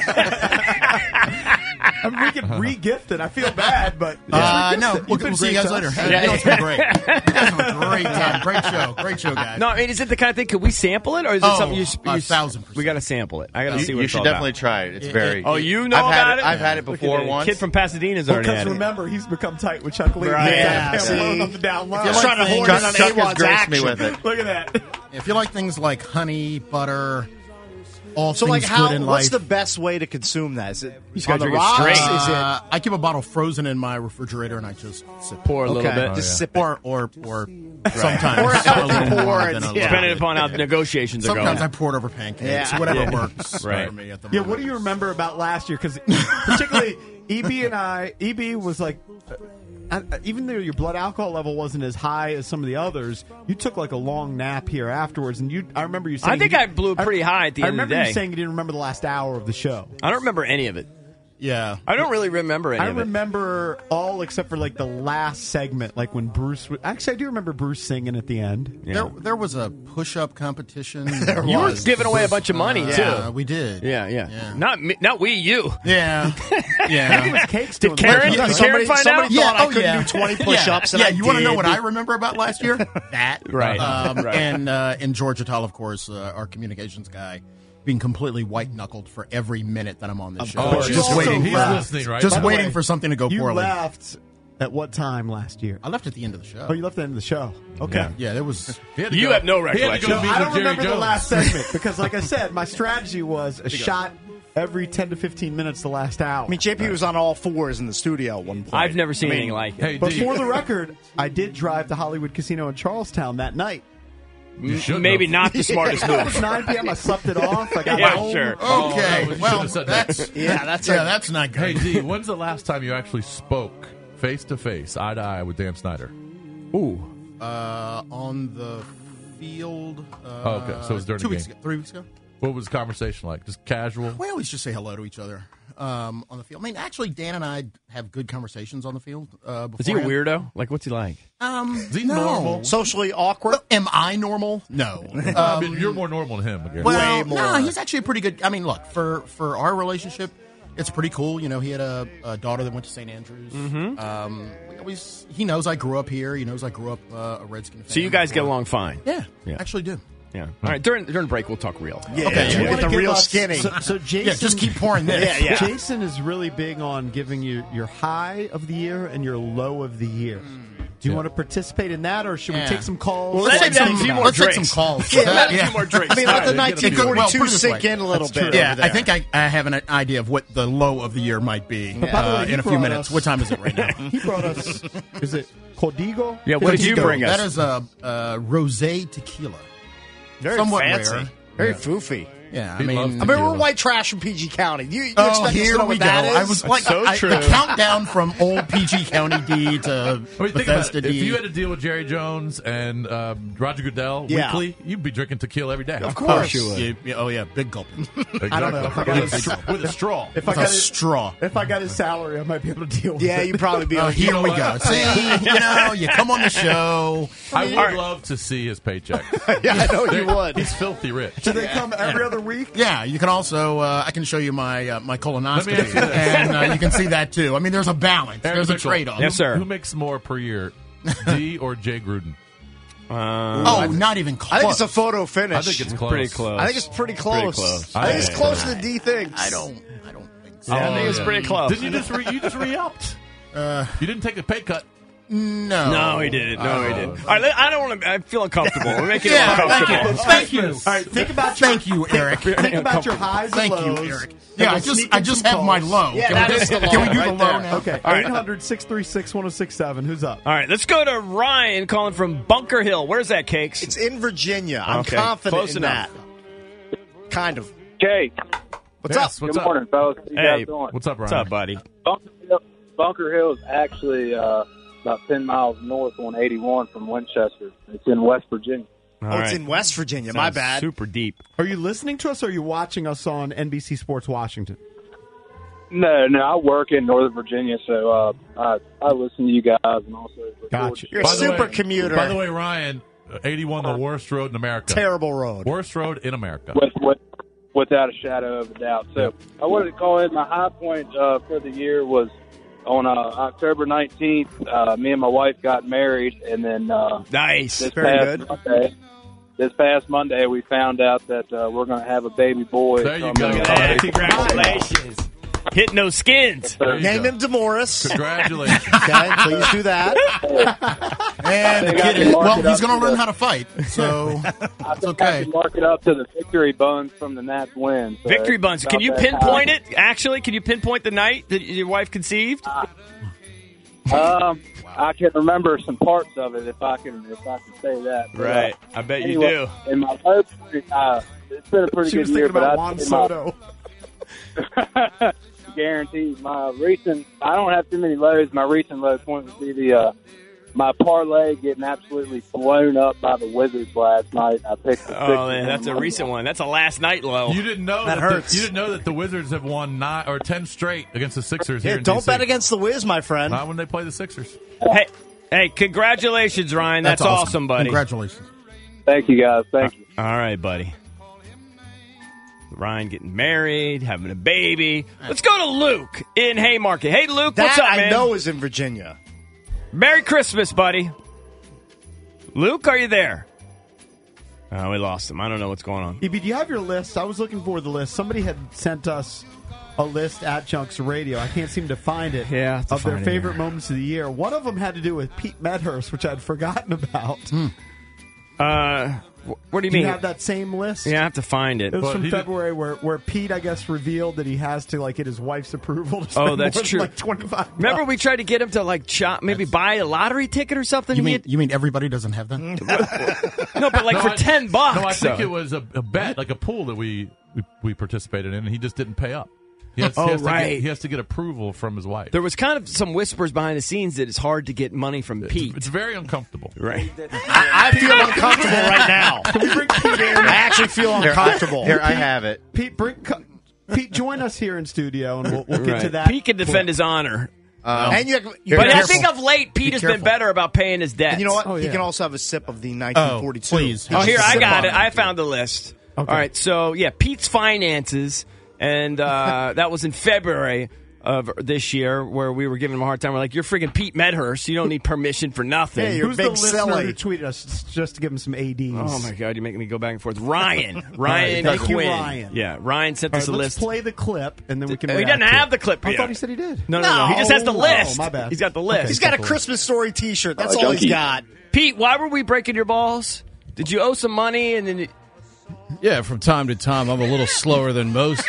E: I mean, we can re-gift it. I feel bad, but
N: Uh,
E: Re-gift
N: no,
E: it.
N: we'll,
E: You've been
N: we'll see you
E: great
N: guys
E: to
N: later.
E: us.
N: Hey, you know, it's been great. You guys have a great time. Great show. Great show, guys.
F: No, I mean, is it the kind of thing? Could we sample it, or is it
N: Oh,
F: something you?
N: a
F: you
N: thousand percent.
F: We got to sample it. I got to see
O: You,
F: what
O: you
F: it's
O: should
F: all
O: definitely
F: about.
O: try it. It's
N: It-
O: very.
N: it-
F: Oh, you know
O: I've had
F: about
O: it.
F: it?
O: I've had it
F: Look at
O: before
F: it.
O: once.
F: Kid from Pasadena's
E: Well,
F: already
E: because
F: had it.
E: remember, he's become tight with Chuck Lee.
N: Right.
E: He's got
H: Yeah,
E: Pamplona
H: see.
E: on the down low.
N: If you
H: He's trying to
N: like
H: horn
N: things-
H: in on
O: Chuck has
H: A one's
O: graced me
H: action.
O: with it.
E: Look at that.
N: If you like things like honey, butter, all
H: So,
N: things
H: like, how?
N: good in
H: What's
N: life.
H: the best way to consume that? Is it
F: just
H: on
F: gotta
H: the
F: drink it
H: rocks?
F: straight.
H: Is it
N: Uh, I keep a bottle frozen in my refrigerator and I just sip.
F: Pour a little
H: okay?
F: bit.
H: Just
G: Oh, yeah.
H: sip it.
N: Or or or sometimes
H: Or a
N: a
H: healthy
N: little more
H: pour,
N: than a
H: it's-
N: little
H: yeah.
F: Depending
N: bit.
F: upon how
N: Yeah.
F: the negotiations are
N: Sometimes
F: going.
N: I pour it over pancakes.
H: Yeah.
N: Whatever
F: Yeah.
N: works
F: Right.
N: for me at the
E: Yeah,
N: moment.
E: what do you remember about last year? Because particularly E B and I, E B was like, uh, even though your blood alcohol level wasn't as high as some of the others, you took like a long nap here afterwards, and you. I remember you saying.
F: I think
E: you-
F: I blew it pretty high at the
E: I
F: end of the
E: remember
F: day.
E: you saying you didn't remember the last hour of the show.
F: I don't remember any of it.
N: Yeah.
F: I don't really remember any
E: I
F: of it.
E: remember all except for like the last segment, like when Bruce. w- Actually, I do remember Bruce singing at the end.
F: Yeah.
N: There, there was a push-up competition.
F: You were giving away a bunch of money
N: Uh,
F: too.
N: Yeah, we did.
F: Yeah, yeah,
N: Yeah.
F: Not me, not we, you.
N: Yeah. Yeah.
E: I think it was Cakes
F: Did
E: doing
F: Karen-
E: that.
F: did
H: somebody
F: Karen find
H: somebody
F: out?
H: thought
N: Yeah,
H: I
N: oh,
H: couldn't
N: yeah.
H: do twenty push-ups,
N: Yeah,
H: and
N: yeah
H: I
N: you want to know
H: did.
N: what I remember about last year? That.
F: Right.
N: Um,
F: Right.
N: And uh, and George Attal, of course, uh, our communications guy, being completely white-knuckled for every minute that I'm on this show.
G: course.
N: Just
G: Also
N: waiting.
G: he's
N: for,
G: listening, right?
N: Just
E: By the
N: waiting
E: way,
N: for something to go
E: You
N: poorly.
E: left at what time last year?
N: I left at the end of the show.
E: Oh, you left at the end of the show. Okay.
G: Yeah.
N: Yeah, there was.
G: He had to
F: You
G: go-
F: have no
G: he had to
F: recollection.
G: go
E: No,
G: meet
E: I
G: with
E: don't
G: Jerry
E: remember the
G: Jones.
E: last segment because, like I said, my strategy was a shot every ten to fifteen minutes the last hour.
H: I mean, J P was on all fours in the studio at one point.
F: I've never seen
H: I mean,
F: anything like it.
G: Hey,
E: But
G: D,
E: for the record, I did drive to Hollywood Casino in Charlestown that night.
G: you should
F: Maybe
G: have.
F: not the smartest
E: It was
F: move.
E: nine p.m. I slept it off. I got
F: Yeah,
E: home.
F: sure.
G: Oh,
N: Okay,
G: no, you
N: well,
G: should've said that.
N: that's
H: Yeah, that's
N: yeah,
H: a-
N: that's not
G: Hey,
N: good.
G: D, when's the last time you actually spoke face to face, eye to eye with Dan Snyder?
F: Ooh.
N: Uh, on the field. Uh,
G: Oh, okay, so it was during
N: two
G: the
N: weeks
G: game.
N: ago, three weeks ago.
G: What was the conversation like? Just casual?
N: We always just say hello to each other um, on the field. I mean, actually, Dan and I have good conversations on the field. Uh,
F: Is he a
N: beforehand.
F: weirdo? Like, what's he like?
N: Um,
G: Is he
N: no.
G: normal?
H: socially awkward.
N: Well, am I normal? No.
G: I
N: Um,
G: mean, you're more normal than him, I guess.
N: well,
H: more.
N: no, he's actually a pretty good. I mean, look for for our relationship, it's pretty cool. You know, he had a, a daughter that went to Saint Andrews.
F: Mhm.
N: Um, we always he knows I grew up here. He knows I grew up uh, a Redskin fan.
F: So you guys get
N: before.
F: along fine?
N: Yeah,
F: Yeah.
N: actually do.
F: Yeah. All right. During during break, we'll talk real.
H: Yeah,
N: Okay,
H: we'll
N: yeah.
H: get the
E: Give
H: real
E: us-
H: skinny.
E: So, so Jason,
N: Yeah, just keep pouring this.
H: Yeah, yeah.
E: Jason is really big on giving you your high of the year and your low of the year. Do you
G: Yeah.
E: want to participate in that, or should
N: Yeah.
E: we take some calls?
F: Well,
N: Let's
F: Let's
N: take
F: have
N: some,
F: a few more
N: let's take
F: drinks.
N: some calls.
F: Yeah,
N: That-
F: let a
N: yeah.
F: few more drinks.
H: I mean,
F: All
H: let the
F: right,
H: nineteen
N: It could- well,
H: forty-two
N: put it this
H: sink
N: way.
H: in a little bit.
N: Yeah,
H: over
N: I
H: there.
N: think I, I have an idea of what the low of the year might be
E: But by the way,
N: uh,
E: he
N: in a few
E: brought
N: minutes.
E: us-
N: What time is it right now?
E: He brought us. Is it Código?
F: Yeah, what did you
N: Código.
F: bring us?
N: That is a, a rosé tequila.
H: Very
N: somewhat
H: fancy.
N: rare.
H: Very
N: Yeah.
H: foofy.
N: Yeah, I
G: He
N: mean,
G: loves
H: I mean,
G: tequila.
H: we're white trash from P G County. You, you
N: Oh,
H: expect us to
N: here
H: know
N: we
H: what
N: go.
H: that is?
N: I was like,
F: so
N: I,
F: true.
N: the countdown from old P G County D to
G: I mean, think about
N: Bethesda
G: it. If
N: D.
G: you had to deal with Jerry Jones and um, Roger Goodell
H: Yeah.
G: weekly, you'd be drinking tequila every day.
H: Of course.
N: Oh, you- you- oh yeah, big gulp.
G: Exactly.
E: I don't know if I got
G: with,
E: his-
G: a, with a straw.
E: If I
N: With a
E: got his,
N: straw.
E: if I got his salary, I might be able to deal with
H: Yeah,
E: it.
H: you'd probably be
N: Oh,
H: on
N: here
G: know
N: we
G: what?
N: go. See, you know, you come on the show.
G: I would
F: All right.
G: love to see his paycheck.
H: Yeah, I know you would.
G: He's filthy rich.
E: Do they come every other week?
N: Yeah, you can also. Uh, I can show you my uh, my
G: Let me
N: colonoscopy,
G: ask you this.
N: and uh, you can see that too. I mean, there's a balance.
G: Aaron
N: There's a
G: Mitchell,
N: trade off.
F: Yes, sir.
G: Who makes more per year, D or Jay Gruden?
F: Uh,
N: Oh, not even close.
H: I think it's a photo finish.
G: I think it's close.
F: pretty close.
H: I think it's pretty close.
F: Pretty close.
H: I think it's
G: Yeah.
H: closer than D thinks.
N: I don't. I don't think so.
F: Yeah, I think it's
G: yeah.
F: pretty close.
G: Didn't you just re, you just re-upped?
N: Uh,
G: You didn't take a pay cut.
N: No.
F: No, he didn't. No, he
N: Uh,
F: didn't. All right, let- I don't want to. I feel uncomfortable. We're making
N: Yeah,
F: it uncomfortable.
N: thank you. Thank you.
E: All right, think about your,
N: Thank you, Eric.
E: Think, think about your highs
N: Thank
E: and
N: you,
E: lows.
N: Eric.
E: and
N: Yeah, I
E: we'll
N: just
E: sneak
N: I
E: in
N: just
E: some
N: have my
E: calls.
N: low.
H: Yeah,
N: can
H: that
N: we,
H: is
N: just,
H: the
N: can we
H: low
N: do
H: right
N: the low
H: there.
N: now?
E: Okay,
F: All right.
E: eight hundred, six three six, one oh six seven. Who's up?
F: All right, let's go to Ryan calling from Bunker Hill. Where's that, Cakes?
H: It's in Virginia. I'm
F: Okay,
H: confident
F: close
H: in
F: enough.
H: that. Kind of.
O: Jake,
H: What's
G: Yes,
H: up?
G: What's
O: good
G: up?
O: morning, fellas. How you
F: Hey,
O: guys doing?
G: What's up, Ryan?
F: What's up, buddy?
O: Bunker Hill, Bunker Hill is actually uh, about ten miles north on eighty-one from Winchester. It's in West Virginia.
F: All
H: oh, it's
F: right.
H: in West Virginia. My
F: Sounds
H: bad.
F: Super deep.
E: Are you listening to us or are you watching us on N B C Sports Washington?
O: No, no, I work in Northern Virginia, so uh, I, I listen to you guys and also. record
E: Gotcha.
H: You're a
G: By the
H: super
G: way-
H: commuter.
G: By the way, Ryan, uh, eighty-one, the worst road in America.
H: Terrible road.
G: Worst road in America.
O: With, with, without a shadow of a doubt. So I wanted to call in. My high point uh, for the year was on uh, October nineteenth. Uh, me and my wife got married, and then uh,
F: Nice.
O: this
H: Very
O: past
H: good.
O: Monday, this past Monday, we found out that uh, we're going to have a baby boy.
G: There you
O: from,
G: go.
O: uh,
F: Look at that. Congratulations. Hitting those skins.
G: There you
H: Name
G: go.
H: him Demoris.
G: Congratulations.
H: Okay, please do that.
N: And the
O: think I
N: kid
O: can
N: is,
O: mark
N: well,
O: it
N: he's
O: up
N: going to
O: to
N: learn
O: the-
N: how to fight. So
O: I
N: it's
O: think I
N: okay.
O: can mark it up to the victory buns from the Nats win. So
F: Victory
O: it's
F: buns.
O: about
F: Can you
O: that
F: pinpoint
O: high.
F: it? Actually, can you pinpoint the night that your wife conceived?
O: Um, I can remember some parts of it if I can if I can say that. But,
F: Right.
O: uh,
F: I bet
O: anyway,
F: you do.
O: In my low point, uh, it's been a pretty
E: She
O: good
E: was
O: year,
E: thinking
O: but
E: about
O: I
E: Juan
O: in my-
E: Soto.
O: guaranteed. My recent, I don't have too many lows. My recent low point would be the uh, my parlay getting absolutely blown up by the Wizards last night. I picked. The
F: Oh,
O: Sixers
F: man,
O: on
F: that's
O: the
F: a
O: money
F: recent
O: line.
F: one. That's a last night low.
G: You didn't know
H: That
G: that,
H: hurts.
G: The, you didn't know that the Wizards have won nine or ten straight against the Sixers
H: Yeah,
G: here in
H: don't
G: D C.
H: bet against the Wiz, my friend.
G: Not when they play the Sixers.
F: Hey, hey, congratulations, Ryan. That's, awesome. buddy.
N: Congratulations.
O: Thank you, guys. Thank you.
F: All right, buddy. Ryan getting married, having a baby. Let's go to Luke in Haymarket. Hey, Luke,
H: That
F: what's up,
H: I
F: man?
H: know is in Virginia.
F: Merry Christmas, buddy. Luke, are you there? Oh, we lost him. I don't know what's going on.
E: E B, do you have your list? I was looking for the list. Somebody had sent us a list at Junks Radio. I can't seem to find it.
F: Yeah, I have to
E: of their
F: find it
E: favorite
F: here.
E: moments of the year. One of them had to do with Pete Medhurst, which I'd forgotten about.
F: Uh, wh- what do you
E: Do
F: mean?
E: you have that same list?
F: Yeah, I have to find it.
E: It was
G: But
E: from
G: he did-
E: February where, where Pete, I guess, revealed that he has to like get his wife's approval to
F: Oh,
E: spend
F: that's
E: more than,
F: true.
E: like twenty-five.
F: Remember, we tried to get him to like shop, maybe buy a lottery ticket or something.
N: You
F: He
N: mean
F: had-
N: you mean everybody doesn't have that?
F: no, but like
G: No,
F: for
G: I-
F: ten bucks.
G: No, I think
F: so.
G: it was a, a bet, like a pool that we, we we participated in, and he just didn't pay up. He has,
F: Oh,
G: he has to
F: right.
G: get, he has to get approval from his wife.
F: There was kind of some whispers behind the scenes that it's hard to get money from Pete.
G: It's very uncomfortable.
F: Right.
H: I, I feel uncomfortable right now.
E: Can we bring Pete in?
H: I actually feel uncomfortable.
P: Here, I have it.
E: Pete, bring, co- Pete, join us here in studio, and we'll, we'll get
F: Right.
E: to that.
F: Pete can defend his honor.
P: Um,
H: and you, you
F: But I
H: careful.
F: think of late, Pete
H: Be
F: has
H: careful.
F: been better about paying his debts.
H: And you know what?
E: Oh,
H: He
E: yeah.
H: can also have a sip of the nineteen forty-two.
N: Oh, please.
F: Oh, here, I
N: Sip
F: got
N: on
F: it. I found the list.
E: Okay.
F: All right, so, yeah, Pete's finances, and uh, that was in February of this year where we were giving him a hard time. We're like, you're freaking Pete Medhurst. You don't need permission for nothing.
H: Hey, you're
E: Who's
H: big
E: the listener
H: silly.
E: who tweeted us just to give him some A Ds?
F: Oh, my God, you're making me go back and forth. Ryan. Ryan
E: Thank you,
F: Quinn.
E: Ryan.
F: Yeah, Ryan sent
E: All
F: us
E: right,
F: a
E: let's
F: list.
E: play the clip, and then we can
F: He
E: react
F: doesn't
E: to
F: have
E: it.
F: the clip
E: I
F: yet.
E: thought he said he did.
F: No, no, no. He just has the
E: No.
F: list.
E: Oh, my bad.
F: He's got the list.
H: He's got a Christmas Story T-shirt. That's
O: Uh,
H: all he's
O: junkie.
H: got.
F: Pete, why were we breaking your balls? Did you owe some money and then? You...
Q: Yeah, from time to time, I'm a little slower than most.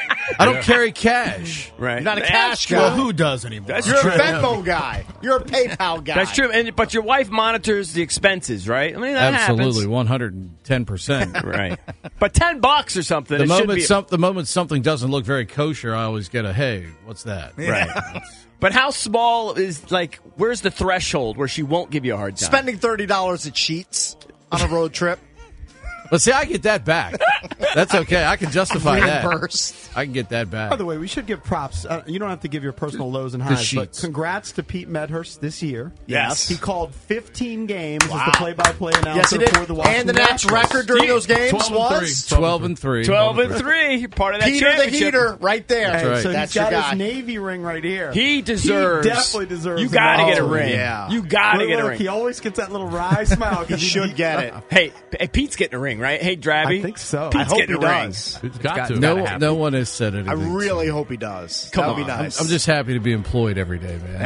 Q: I don't carry cash.
F: Right.
H: You're not a
F: That's
H: cash
F: true.
H: guy.
N: Well, who does anymore?
F: That's
H: You're
F: true.
H: a Venmo guy. You're a PayPal guy.
F: That's true. And but your wife monitors the expenses, right? I mean, that
Q: Absolutely,
F: happens.
Q: one hundred ten percent.
F: Right. But ten bucks or something.
Q: The
F: it should
Q: moment,
F: be...
Q: some, the moment something doesn't look very kosher, I always get a, hey, what's that?
F: Right. But how small is, like, where's the threshold where she won't give you a hard time?
H: Spending thirty dollars at Sheets on a road trip.
Q: But see, I get that back. That's okay. I can justify that.
H: Reimbursed.
Q: I can get that back.
E: By the way, we should give props. Uh, you don't have to give your personal lows and
Q: The
E: highs, but
Q: sheets.
E: congrats to Pete Medhurst this year.
H: Yes.
E: He called fifteen games
H: Wow.
E: as the play-by-play announcer
H: Yes, he did.
E: for the Washington
H: And the Nats
E: Nationals.
H: record during those games
G: twelve and
H: was
Q: twelve and three.
F: Twelve and three. You're part of that
H: Peter the
F: championship.
H: Heater right there.
E: Hey,
Q: right.
E: So
H: That's
E: he's got
H: your guy.
E: his Navy ring right here.
F: He deserves.
E: He definitely deserves.
F: You
E: the
F: got to get a
E: medal.
F: ring.
H: Yeah.
F: You got to
E: Look,
F: get a
E: look,
F: ring.
E: He always gets that little wry smile.
H: He should get it.
F: Hey, hey, Pete's getting a ring, right? Hey, Drabby.
E: I think so.
F: Pete's
H: I hope
F: getting
H: he
F: a ring.
H: does.
G: It's got,
F: got-
G: to.
Q: No,
F: gotta happen.
Q: no one has said anything.
H: I really hope he does.
F: Come
H: that would
F: on.
H: be nice.
Q: I'm just happy to be employed every day, man.
H: Hey,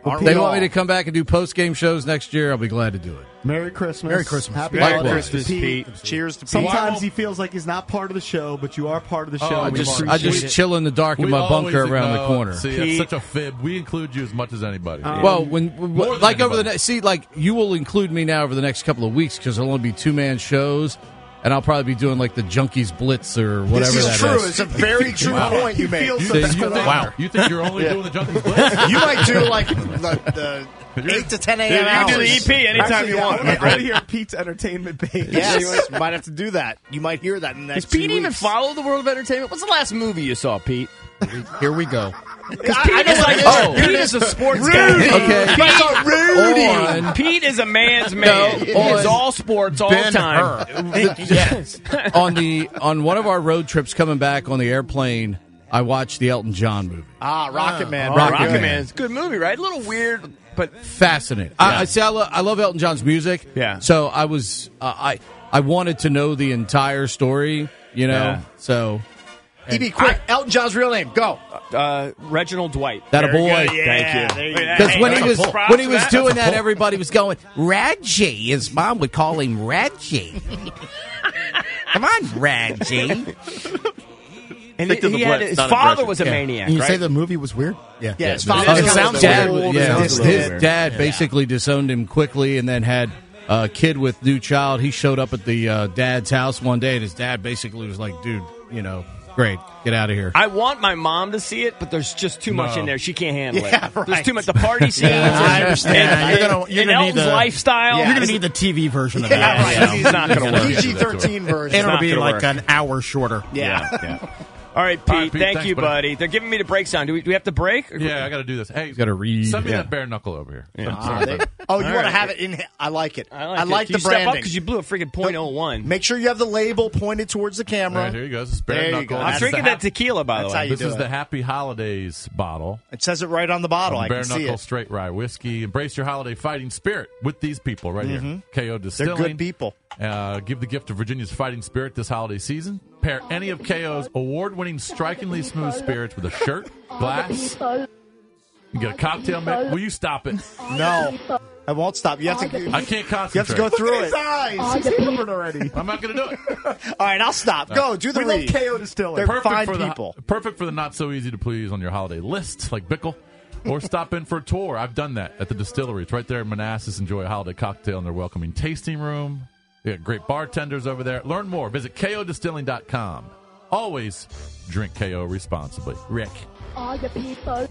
H: Aren't
Q: they
H: we
Q: want me
H: all?
Q: to come back and do post-game shows next year. I'll be glad to do it.
E: Merry Christmas.
N: Merry Christmas.
E: Happy
Q: Merry
E: holidays
Q: Christmas,
E: to Pete.
H: Pete. Cheers to Pete.
E: Sometimes he feels like he's not part of the show, but you are part of the show.
G: Oh,
Q: I
E: We
Q: just, I
E: appreciate
Q: just
E: it.
Q: chill in the dark in
G: We
Q: my
G: always
Q: bunker around the
G: know-
Q: corner.
G: See,
F: Pete-
G: that's such a fib. We include you as much as anybody.
Q: Well, when, when
G: More than
Q: like over the
G: anybody.
Q: next, see, like you will include me now over the next couple of weeks because there'll only be two man shows, and I'll probably be doing like the Junkies Blitz or whatever
H: This is
Q: that
H: true.
Q: is.
H: It's a very true
G: Wow.
H: point you
E: He
H: made.
E: feels
Q: See,
E: the
Q: you
E: best
Q: think-
E: around.
G: wow. You think you're only
H: Yeah.
G: doing the Junkies Blitz?
H: You might do like the, the eight to ten a.m.
F: Dude, you can do the
H: hours.
F: E P anytime
E: Actually,
F: you
E: yeah,
F: want.
E: I
F: my
E: want
F: friend.
E: to hear Pete's entertainment page.
H: Yes, you might have to do that. You might hear that in the next
F: Does Pete
H: few
F: even
H: weeks.
F: follow the world of entertainment? What's the last movie you saw, Pete?
N: Here we go.
F: Because
H: I-
F: Pete
H: I know
F: is
H: what
F: like,
H: it is.
F: oh,
H: Here
F: Pete
H: it
F: is
H: is.
F: a sports
H: Rudy.
F: guy.
Q: Okay.
H: You guys are Rudy.
Q: On-
F: Pete is a man's man.
Q: No,
F: He
Q: on-
F: is all sports all
N: Ben
F: the time.
H: Yes.
Q: on the on one of our road trips coming back on the airplane, I watched the Elton John movie.
H: Ah, Rocket Man.
F: Oh,
H: Very
F: Rocket
H: good.
F: Man. It's a good movie, right? A little weird, but
Q: Fascinating. I, I see. I, lo- I love Elton John's music.
F: Yeah.
Q: So I was uh, I I wanted to know the entire story. You know.
F: Yeah.
Q: So
H: E B, quick. Elton John's real name. Go.
F: uh, Reginald Dwight.
Q: that a boy.
F: Thank you.
Q: Because when he was
F: Props
Q: when he
F: for
Q: was
F: that.
Q: doing that, everybody was going Reggie. His mom would call him Reggie. Come on, Reggie.
F: And
H: Stick to
F: he,
H: the
F: he had,
H: blitz,
F: his
H: not
F: father
H: impression.
F: was a
N: Yeah.
F: maniac,
N: And you
F: right?
N: say the movie was weird? Yeah.
H: Yeah, his
Q: His
H: father
Q: dad,
H: was kind of
Q: dad,
H: old.
Q: yeah,
H: His
Q: his, his
H: dad-
Q: dad basically disowned him quickly, and then had a kid with new child. He showed up at the uh, dad's house one day, and his dad basically was like, "Dude, you know, great, get out of here."
F: I want my mom to see it, but there's just too much
Q: No.
F: in there. She can't handle
H: Yeah,
F: it.
H: right.
F: There's too much. The party scenes.
N: Yeah, I understand.
F: And,
N: You're gonna- you're
F: and
N: gonna need
F: Elton's
N: the-
F: lifestyle.
N: You're going to need the T V version of
H: Yeah,
N: that.
H: right.
F: Yeah, it's not going to work.
H: P G thirteen version.
N: It'll
F: not
N: be
F: gonna
N: like
F: work.
N: an hour shorter.
H: Yeah.
F: yeah. All right, Pete.
G: All right, Pete,
F: thank
G: thanks,
F: you,
G: buddy.
F: buddy. They're giving me the break sound. Do we, do we have to break? Or-
G: Yeah, I got to do this. Hey,
Q: He's got to read.
G: send me
Q: Yeah.
G: that bare knuckle over here.
F: Yeah.
G: Send-
H: Ah,
G: send
H: they-
G: that.
H: oh, you
F: All
H: want to
F: right.
H: have it in? I like it.
F: I like,
H: I
F: it.
H: like
F: Can
H: the
F: you step
H: branding.
F: because you blew a freaking point oh one.
H: Make sure you have the label pointed towards the
G: All
H: camera.
G: right, here you go. This is bare
H: There you
G: knuckle.
H: go.
F: I'm
H: That's
F: drinking
G: the
F: that tequila, by the
H: That's
F: way.
H: how you
G: This
H: do
G: is
H: it.
G: the Happy Holidays bottle.
H: It says it right on the bottle. I
G: Bare
H: can see
G: knuckle
H: it.
G: straight rye whiskey. Embrace your holiday fighting spirit with these people right here. K O
H: They're
G: Distilling.
H: good people.
G: Uh, give the gift of Virginia's fighting spirit this holiday season. Pair any of K O's award-winning, strikingly smooth spirits with a shirt, glass. You get a cocktail mix. Will you stop it?
H: No, I won't stop. You have to.
G: I can't concentrate.
H: You have to go through
E: His
H: it.
E: eyes. He's hammered already.
G: I'm not going to do it.
H: All right, I'll stop. Go do the
E: We love
H: read.
E: K O Distilling.
H: They're
G: Perfect
H: fine
G: for
H: people.
G: the perfect for the not so easy to please on your holiday list, like Bickle. Or stop in for a tour. I've done that at the distillery. It's right there in Manassas. Enjoy a holiday cocktail in their welcoming tasting room. They got great bartenders over there. Learn more. Visit K O distilling dot com. Always drink K O responsibly. Rick.
C: All the people.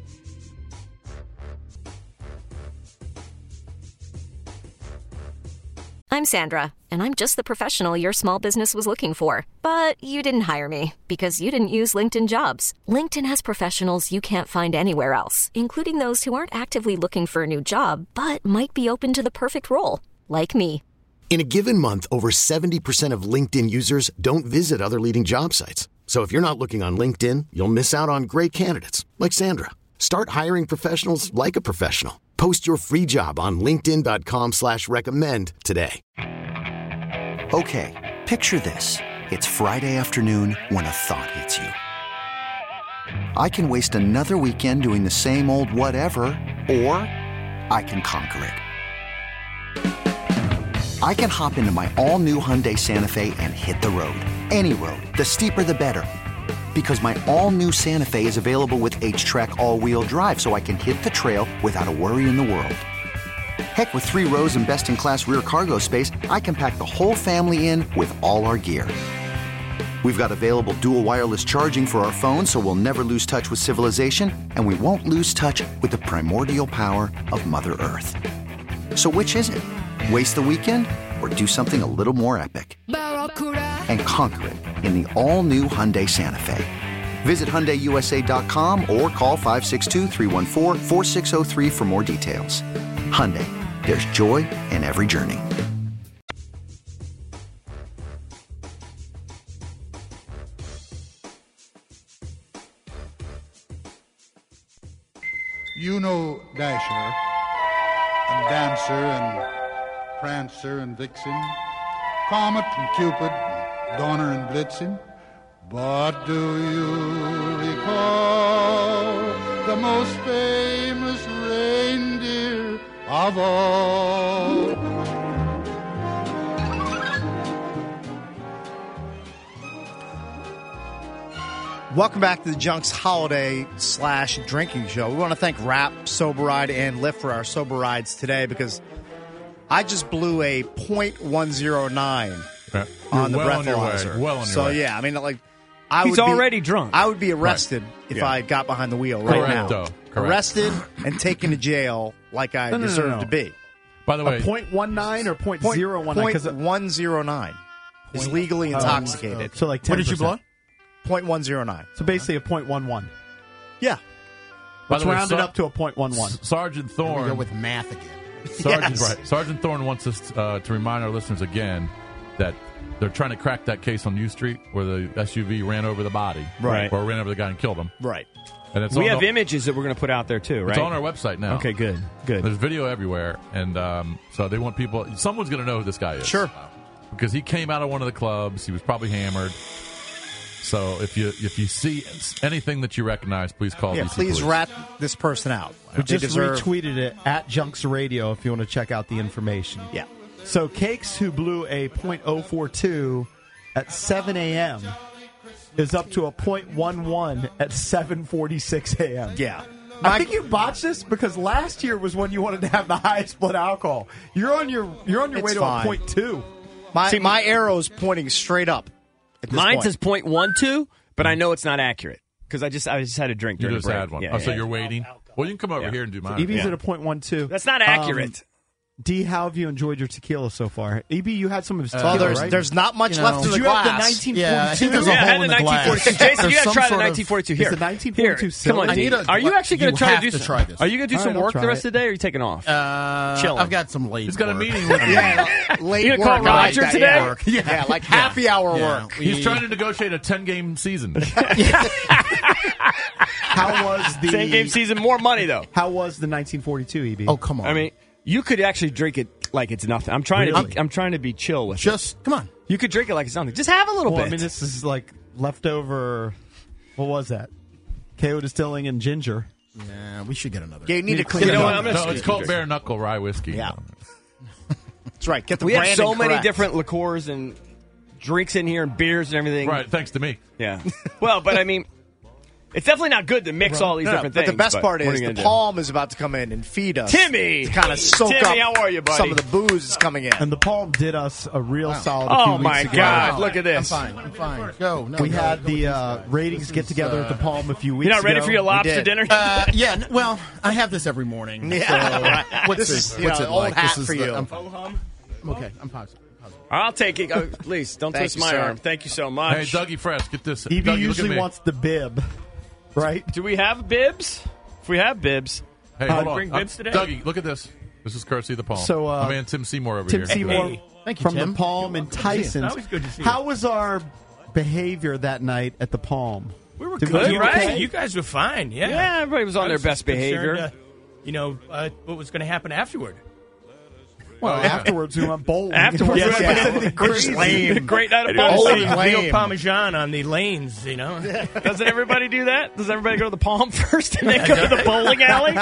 P: I'm Sandra, and I'm just the professional your small business was looking for. But you didn't hire me because you didn't use LinkedIn Jobs. LinkedIn has professionals you can't find anywhere else, including those who aren't actively looking for a new job, but might be open to the perfect role, like me.
R: In a given month, over seventy percent of LinkedIn users don't visit other leading job sites. So if you're not looking on LinkedIn, you'll miss out on great candidates like Sandra. Start hiring professionals like a professional. Post your free job on linkedin dot com slash recommend today.
S: Okay, picture this. It's Friday afternoon when a thought hits you. I can waste another weekend doing the same old whatever, or I can conquer it. I can hop into my all-new Hyundai Santa Fe and hit the road. Any road. The steeper, the better. Because my all-new Santa Fe is available with H-Track all-wheel drive, so I can hit the trail without a worry in the world. Heck, with three rows and best-in-class rear cargo space, I can pack the whole family in with all our gear. We've got available dual wireless charging for our phones, so we'll never lose touch with civilization, and we won't lose touch with the primordial power of Mother Earth. So which is it? Waste the weekend or do something a little more epic? And conquer it in the all-new Hyundai Santa Fe. Visit Hyundai U S A dot com or call five six two, three one four, four six zero three for more details. Hyundai, there's joy in every journey.
T: You know Dasher and Dancer and Prancer and Vixen, Comet and Cupid, Donner and Blitzen. But do you recall the most famous of all.
H: Welcome back to the Junks Holiday slash Drinking Show. We want to thank Rap, Sober Ride, and Lyft for our Sober Rides today because I just blew a point one oh nine
G: Yeah.
H: on the
G: You're well on your way.
H: breathalyzer.
G: Well on your
H: so,
G: way.
H: yeah, I mean, like, I
F: He's
H: would be,
F: already drunk.
H: I would be arrested
G: Right.
H: if
G: Yeah.
H: I got behind the wheel right
G: Correcto.
H: now.
G: Correct.
H: Arrested and taken to jail like I
E: No, no, no,
H: deserve
E: no.
H: to be.
G: By the way,
E: A point one nine or point
H: Point-
E: zero one nine?
H: point
E: 'Cause it-
H: one oh nine is legally intoxicated.
E: So like ten
N: What did you blow?
H: point one oh nine.
E: So basically a point one one.
H: Yeah.
G: By
E: Let's
G: the way,
E: round
G: Sar-
E: it up to a point one one.
G: Sergeant
N: Here we
G: Thorne.
N: go with math again.
G: Sergeant,
H: Yes.
G: right. Sergeant Thorne wants us uh, to remind our listeners again that they're trying to crack that case on U Street where the S U V ran over the body,
F: Right.
G: or ran over the guy and killed him.
H: Right.
G: And it's
F: We
G: on
F: have
G: the,
F: images that we're going to put out there too, right?
G: It's on our website now.
F: Okay, good, good.
G: There's video everywhere, and um, so they want people. Someone's going to know who this guy is.
H: Sure.
G: Because he came out of one of the clubs. He was probably hammered. So if you if you see anything that you recognize, please call.
H: Yeah,
G: D C
H: please
G: Police.
H: rat this person out.
E: We
H: They
E: just
H: deserve-
E: retweeted it at Junks Radio if you want to check out the information.
H: Yeah.
E: So Cakes, who blew a point oh four two at seven a.m., is up to a point one one at seven forty-six a.m.
H: Yeah.
E: I think you botched this because last year was when you wanted to have the highest blood alcohol. You're on your you're on your
H: It's
E: way to
H: fine.
E: a point two.
H: My
F: See,
H: my arrow's pointing straight up. At this
F: Mine
H: point.
F: says point one two, but I know it's not accurate because I just I just had a drink
G: You
F: during
G: just
F: the break.
G: had one.
F: Yeah,
G: oh, so
F: yeah.
G: you're waiting. Well, you can come over
F: Yeah.
G: here and do mine.
E: E B's
F: Yeah.
E: at a point one two.
F: That's not accurate.
E: Um, D, how have you enjoyed your tequila so far? E B, you had some of his
H: Well,
E: tequila,
H: there's
E: right?
H: there's not much
N: You
H: left
N: know,
H: in
E: Did
H: the
E: you have the
H: glass.
E: nineteen
N: Yeah, I
E: forty-two?
N: think there's a
F: Yeah, I
N: hole
F: had
N: in
F: the
N: the glass.
F: nineteen forty-two. Jason,
N: There's
F: you got to
N: some
F: try the
N: sort of-
F: nineteen forty-two.
E: Is
F: Here,
E: the nineteen
F: here,
E: forty-two
F: come on,
E: silly?
F: D.
N: I need a-
F: Are you actually going
N: you
F: to try
N: have
F: to do
N: to
F: some,
N: try this.
F: Are you going to do
E: All
F: some
E: right, I'll
F: work the
E: try
F: rest
E: it.
F: of the day, or are you taking off?
N: Uh,
F: Chilling.
N: I've got some late
G: He's got a
N: work.
G: meeting with you.
H: Yeah, late
F: You gonna call
H: work.
F: Roger
H: like that,
F: today?
H: Yeah,
N: Yeah.
H: yeah like happy hour
N: Yeah.
H: work.
G: He's trying to negotiate a ten-game season.
E: How was the
F: Same game season, more money though.
E: How was the nineteen forty-two, E B?
N: Oh, come on.
F: I mean, you could actually drink it like it's nothing. I'm trying to.
E: Really?
F: Be, I'm trying to be chill with it.
N: just, come on.
F: You could drink it like it's nothing. Just have a little
E: well,
F: bit.
E: I mean, this is like leftover. What was that? K O Distilling and ginger.
N: Nah, we should get another.
H: Yeah, you need to
E: You
H: clean
F: know
H: it
F: what,
H: up.
F: I'm gonna
G: No,
F: skip
G: it's
F: it.
G: called bare knuckle rye whiskey.
H: Yeah. That's right. Get the
F: we have
H: branding
F: so many
H: correct.
F: different liqueurs and drinks in here and beers and everything.
G: Right, thanks to me.
F: Yeah. Well, but I mean, it's definitely not good to mix all these
H: No, no,
F: different
H: but
F: things.
H: the best part
F: what are
H: is
F: you
H: the
F: gonna do?
H: Palm is about to come in and feed us.
F: Timmy!
H: To kind of soak
F: Timmy,
H: up
F: how are you, buddy?
H: some of the booze that's coming in.
E: And the Palm did us a real solid. A
F: Oh,
E: few weeks
F: my
E: ago.
F: God, look at this.
N: I'm fine. I'm fine. Go. No,
E: We
N: no,
E: had
N: go
E: the
N: with
E: uh,
N: this.
E: ratings
N: This
E: get
N: is,
E: together
N: uh,
E: at the Palm a few weeks
F: You're not
E: ago.
F: ready for your lobster
H: did.
F: dinner?
N: Uh, yeah, n- well, I have this every morning.
H: Yeah.
N: So what's
H: This
N: this?
H: is, you
N: What's
H: know,
N: it
H: old
N: like?
H: hat
N: This is
H: for
N: the-
H: you.
N: I'm, I'm okay. I'm positive. positive.
F: I'll take it. Oh, please, don't
H: Thank
F: twist
H: you,
F: my
H: sir.
F: arm. Thank you so much.
G: Hey, Dougie Fresh, get this.
E: E B
G: Dougie, look at
E: usually
G: me.
E: wants the bib, right?
F: Do we have bibs? If we have bibs,
G: Hey,
F: Uh,
G: hold on.
F: bring
G: Uh,
F: bibs today?
G: Dougie, look at this. This is courtesy of the Palm.
E: So, uh,
G: My man Tim Seymour over
E: Tim
G: here.
E: Seymour
K: Hey.
N: Thank you,
E: from
N: Tim.
E: the Palm and Tyson's.
K: Always good to see you.
E: How was our behavior that night at the Palm?
K: We were
E: Did
K: good,
E: do
K: right?
E: okay?
K: You guys were fine. Yeah,
F: Yeah, everybody was on
K: I
F: their
K: just
F: best behavior.
K: concerned, uh, you know uh, what was going to happen afterward.
E: Well,
G: Oh, yeah.
E: afterwards we went bowling.
F: Afterwards,
E: It wasn't
K: yeah.
E: anything
H: Which is
E: crazy.
H: lame.
F: Great night of
K: Old
F: bowling.
K: Veal
H: lame.
K: Parmesan on the lanes, you know.
F: Doesn't everybody do that? Does everybody go to the Palm first and then go to the bowling alley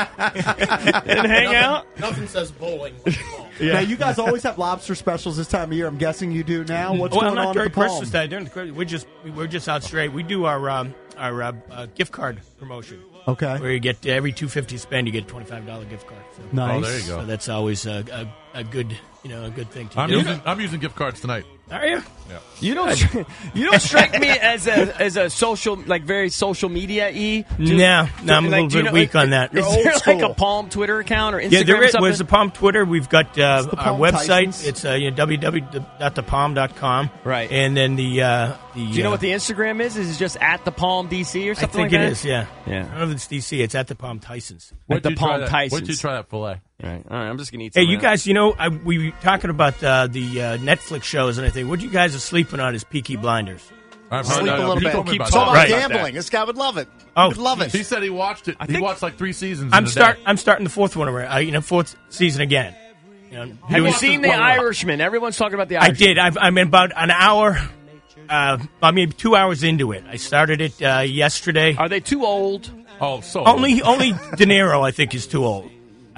F: and hang out?
N: Nothing says bowling. like the Palm.
E: Now you guys always have lobster specials this time of year. I'm guessing you do now. What's
K: well,
E: going
K: not
E: on
K: during
E: at the Palm?
K: Christmas time. During the Christmas, we're just we're just out straight. We do our um, our uh, uh, gift card promotion.
E: Okay.
K: Where you get uh, every two fifty spend, you get a twenty five dollar gift card. So,
E: Nice.
G: Oh, there you go.
K: so that's always a, a, a good you know a good thing to
G: I'm
K: do.
G: using, I'm using gift cards tonight.
K: Are you?
G: Yeah.
F: You don't. You don't strike me as a as a social like very social media y.
K: No, no, I'm a little bit weak on that.
F: Is
K: You're
F: there
K: old
F: like
K: school.
F: a Palm Twitter account or Instagram?
K: Yeah, there
F: or
K: is.
F: something?
K: Was the Palm Twitter? We've got uh,
E: the
K: our
E: Palm
K: website.
E: Tysons?
K: It's uh, you know, w w w dot the palm dot com.
F: Right.
K: And then the uh, the.
F: Do you know
K: uh,
F: what the Instagram is? Is it just at the Palm D C or
K: I
F: something
K: think
F: like
K: it
F: that?
K: is. Yeah.
F: Yeah.
K: I don't know if it's D C. It's at the Palm Tysons.
F: At the
G: till you try
F: Palm
G: that-
F: Tysons.
G: Wait till you try that filet.
F: Right. All right. I'm just gonna eat.
K: Hey,
F: some
K: you
F: of that.
K: guys, you know, I, we were talking about uh, the uh, Netflix shows and everything. What you guys are sleeping on is Peaky Blinders.
G: I've
H: Sleep
G: heard that.
H: a little
G: He
H: bit.
G: told me
H: Keep
G: about
H: talking
G: that.
H: about
K: Right.
H: gambling. This guy would love it.
K: Oh,
H: He would love it.
G: He said he watched it.
F: I
G: He
F: think-
G: watched like three seasons.
K: I'm
G: in a
K: start.
G: day.
K: I'm starting the fourth one. Uh, you know, fourth season again. You know,
F: Have you
K: doing-
F: seen The
K: well,
F: Irishman? Everyone's talking about The
K: I
F: Irishman.
K: did. I've, I'm about an hour. Uh, I mean, two hours into it. I started it uh, yesterday.
F: Are they too old?
G: Oh, so
K: Only, only De Niro, I think, is too old.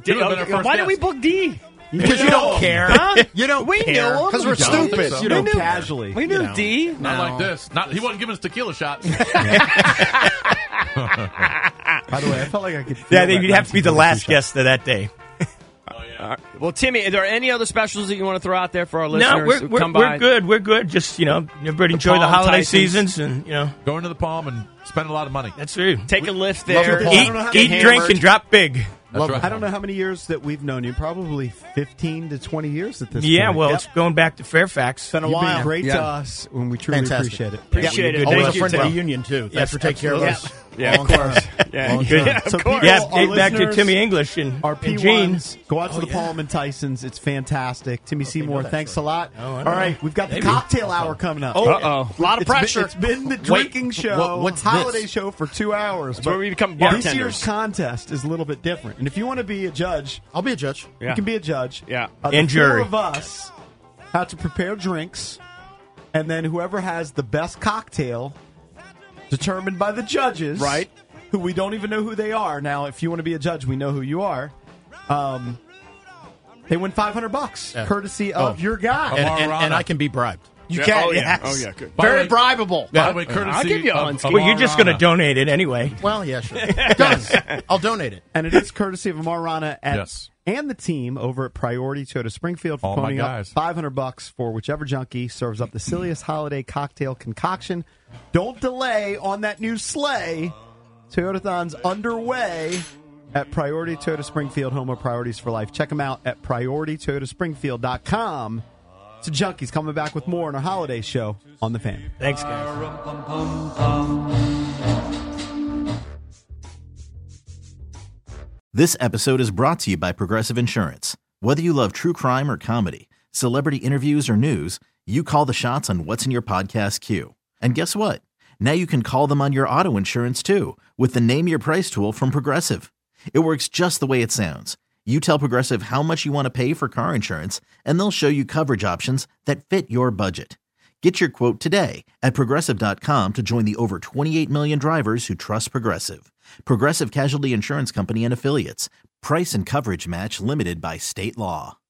F: D-
G: Could've been our first
F: why did we
G: guest.
F: book D?
K: Because you don't care.
F: Huh?
N: You don't
K: We
N: care.
K: knew
N: Because we're
G: We don't.
N: stupid.
G: So.
N: You
E: We
N: know,
E: knew casually.
F: We knew
N: You know.
F: D.
G: Not
N: No.
G: like this. Not he wasn't giving us tequila shots.
E: By the way, I felt like I could. Feel
K: Yeah,
E: that
K: you'd have to be the
E: nineteen
K: last
E: forty-two
K: guest of that day.
F: All right. Well, Timmy, are there any other specials that you want to throw out there for our listeners?
K: No, we're,
F: who
K: we're,
F: come
K: we're
F: by?
K: good. We're good. Just, you know, everybody enjoy the
F: Palm
K: holiday
F: Tysons.
K: seasons and, you know.
G: Go into the Palm and spend a lot of money.
K: That's true.
F: Take a lift
E: Love
F: there.
E: the Palm. I don't know
K: Eat,
E: how
K: eat
E: many
K: drink,
E: hammered-
K: and drop big.
G: That's right.
E: I don't know how many years that we've known you. Probably fifteen to twenty years at this
K: Yeah,
E: point.
K: well,
E: Yep.
K: it's going back to Fairfax.
N: It's been a
E: You've
N: while.
E: been great
F: Yeah.
E: to us, and we truly
N: Fantastic.
E: appreciate it.
F: Appreciate it.
N: Always
F: Thank
N: a
F: you,
N: friend of
F: Tim.
N: the union, too. Thanks
K: Yes,
N: for taking care of
K: absolutely.
N: us.
F: Yeah,
N: Long
F: of course.
N: time.
F: Yeah,
N: Long
F: good.
N: time.
F: Of
E: So
F: course.
E: people-
K: Yeah,
E: our
K: date back to
E: listeners-
K: Timmy English and,
E: Our
K: and Gene.
E: P ones, go out to
K: Oh,
E: the
K: yeah.
E: Palm and Tyson's. It's fantastic. Timmy Seymour,
N: that
E: thanks
N: story.
E: a lot.
K: Oh, I
E: All
K: don't
E: right,
K: know.
E: we've got the
K: Maybe.
E: cocktail hour coming up.
K: Oh,
F: Uh-oh.
N: A lot of
E: It's been-
N: pressure.
E: it's been the
N: Wait,
E: drinking show,
N: what- what's
E: holiday
N: this?
E: show for two hours.
F: That's where we become
E: This
F: bartenders.
E: year's contest is a little bit different. And if you want to be a judge,
N: I'll be a judge.
F: Yeah.
E: you can be a judge.
F: Yeah.
E: Uh, the
K: And jury.
E: four of us have to prepare drinks, and then whoever has the best cocktail, determined by the judges,
N: Right.
E: who we don't even know who they are. Now, if you want to be a judge, we know who you are. Um, they win five hundred bucks,
N: Yeah.
E: courtesy of
N: Oh.
E: your guy.
N: And, and, and I can be bribed.
E: You
F: Yeah,
E: can,
F: oh, yeah.
E: yes.
F: Oh, yeah, good.
G: By the
N: Very
G: way-
N: bribable.
G: By the way, courtesy
F: I'll give you a
G: of-
F: Hunsky.
G: of
K: Well, you're just going to
G: Marana.
K: donate it anyway.
N: Well, yeah, sure. Guys, I'll donate it.
E: And it is courtesy of Amarana at,
G: Yes.
E: and the team over at Priority Toyota Springfield for
G: All my
E: ponying up
G: guys.
E: five hundred bucks for whichever junkie serves up the silliest holiday cocktail concoction. Don't delay on that new sleigh. Toyotathon's underway at Priority Toyota Springfield, home of Priorities for Life. Check them out at priority toyota springfield dot com. It's the Junkies coming back with more on our holiday show on The Fan.
K: Thanks, guys.
U: This episode is brought to you by Progressive Insurance. Whether you love true crime or comedy, celebrity interviews or news, you call the shots on what's in your podcast queue. And guess what? Now you can call them on your auto insurance too with the Name Your Price tool from Progressive. It works just the way it sounds. You tell Progressive how much you want to pay for car insurance, and they'll show you coverage options that fit your budget. Get your quote today at progressive dot com to join the over twenty-eight million drivers who trust Progressive. Progressive Casualty Insurance Company and Affiliates. Price and coverage match limited by state law.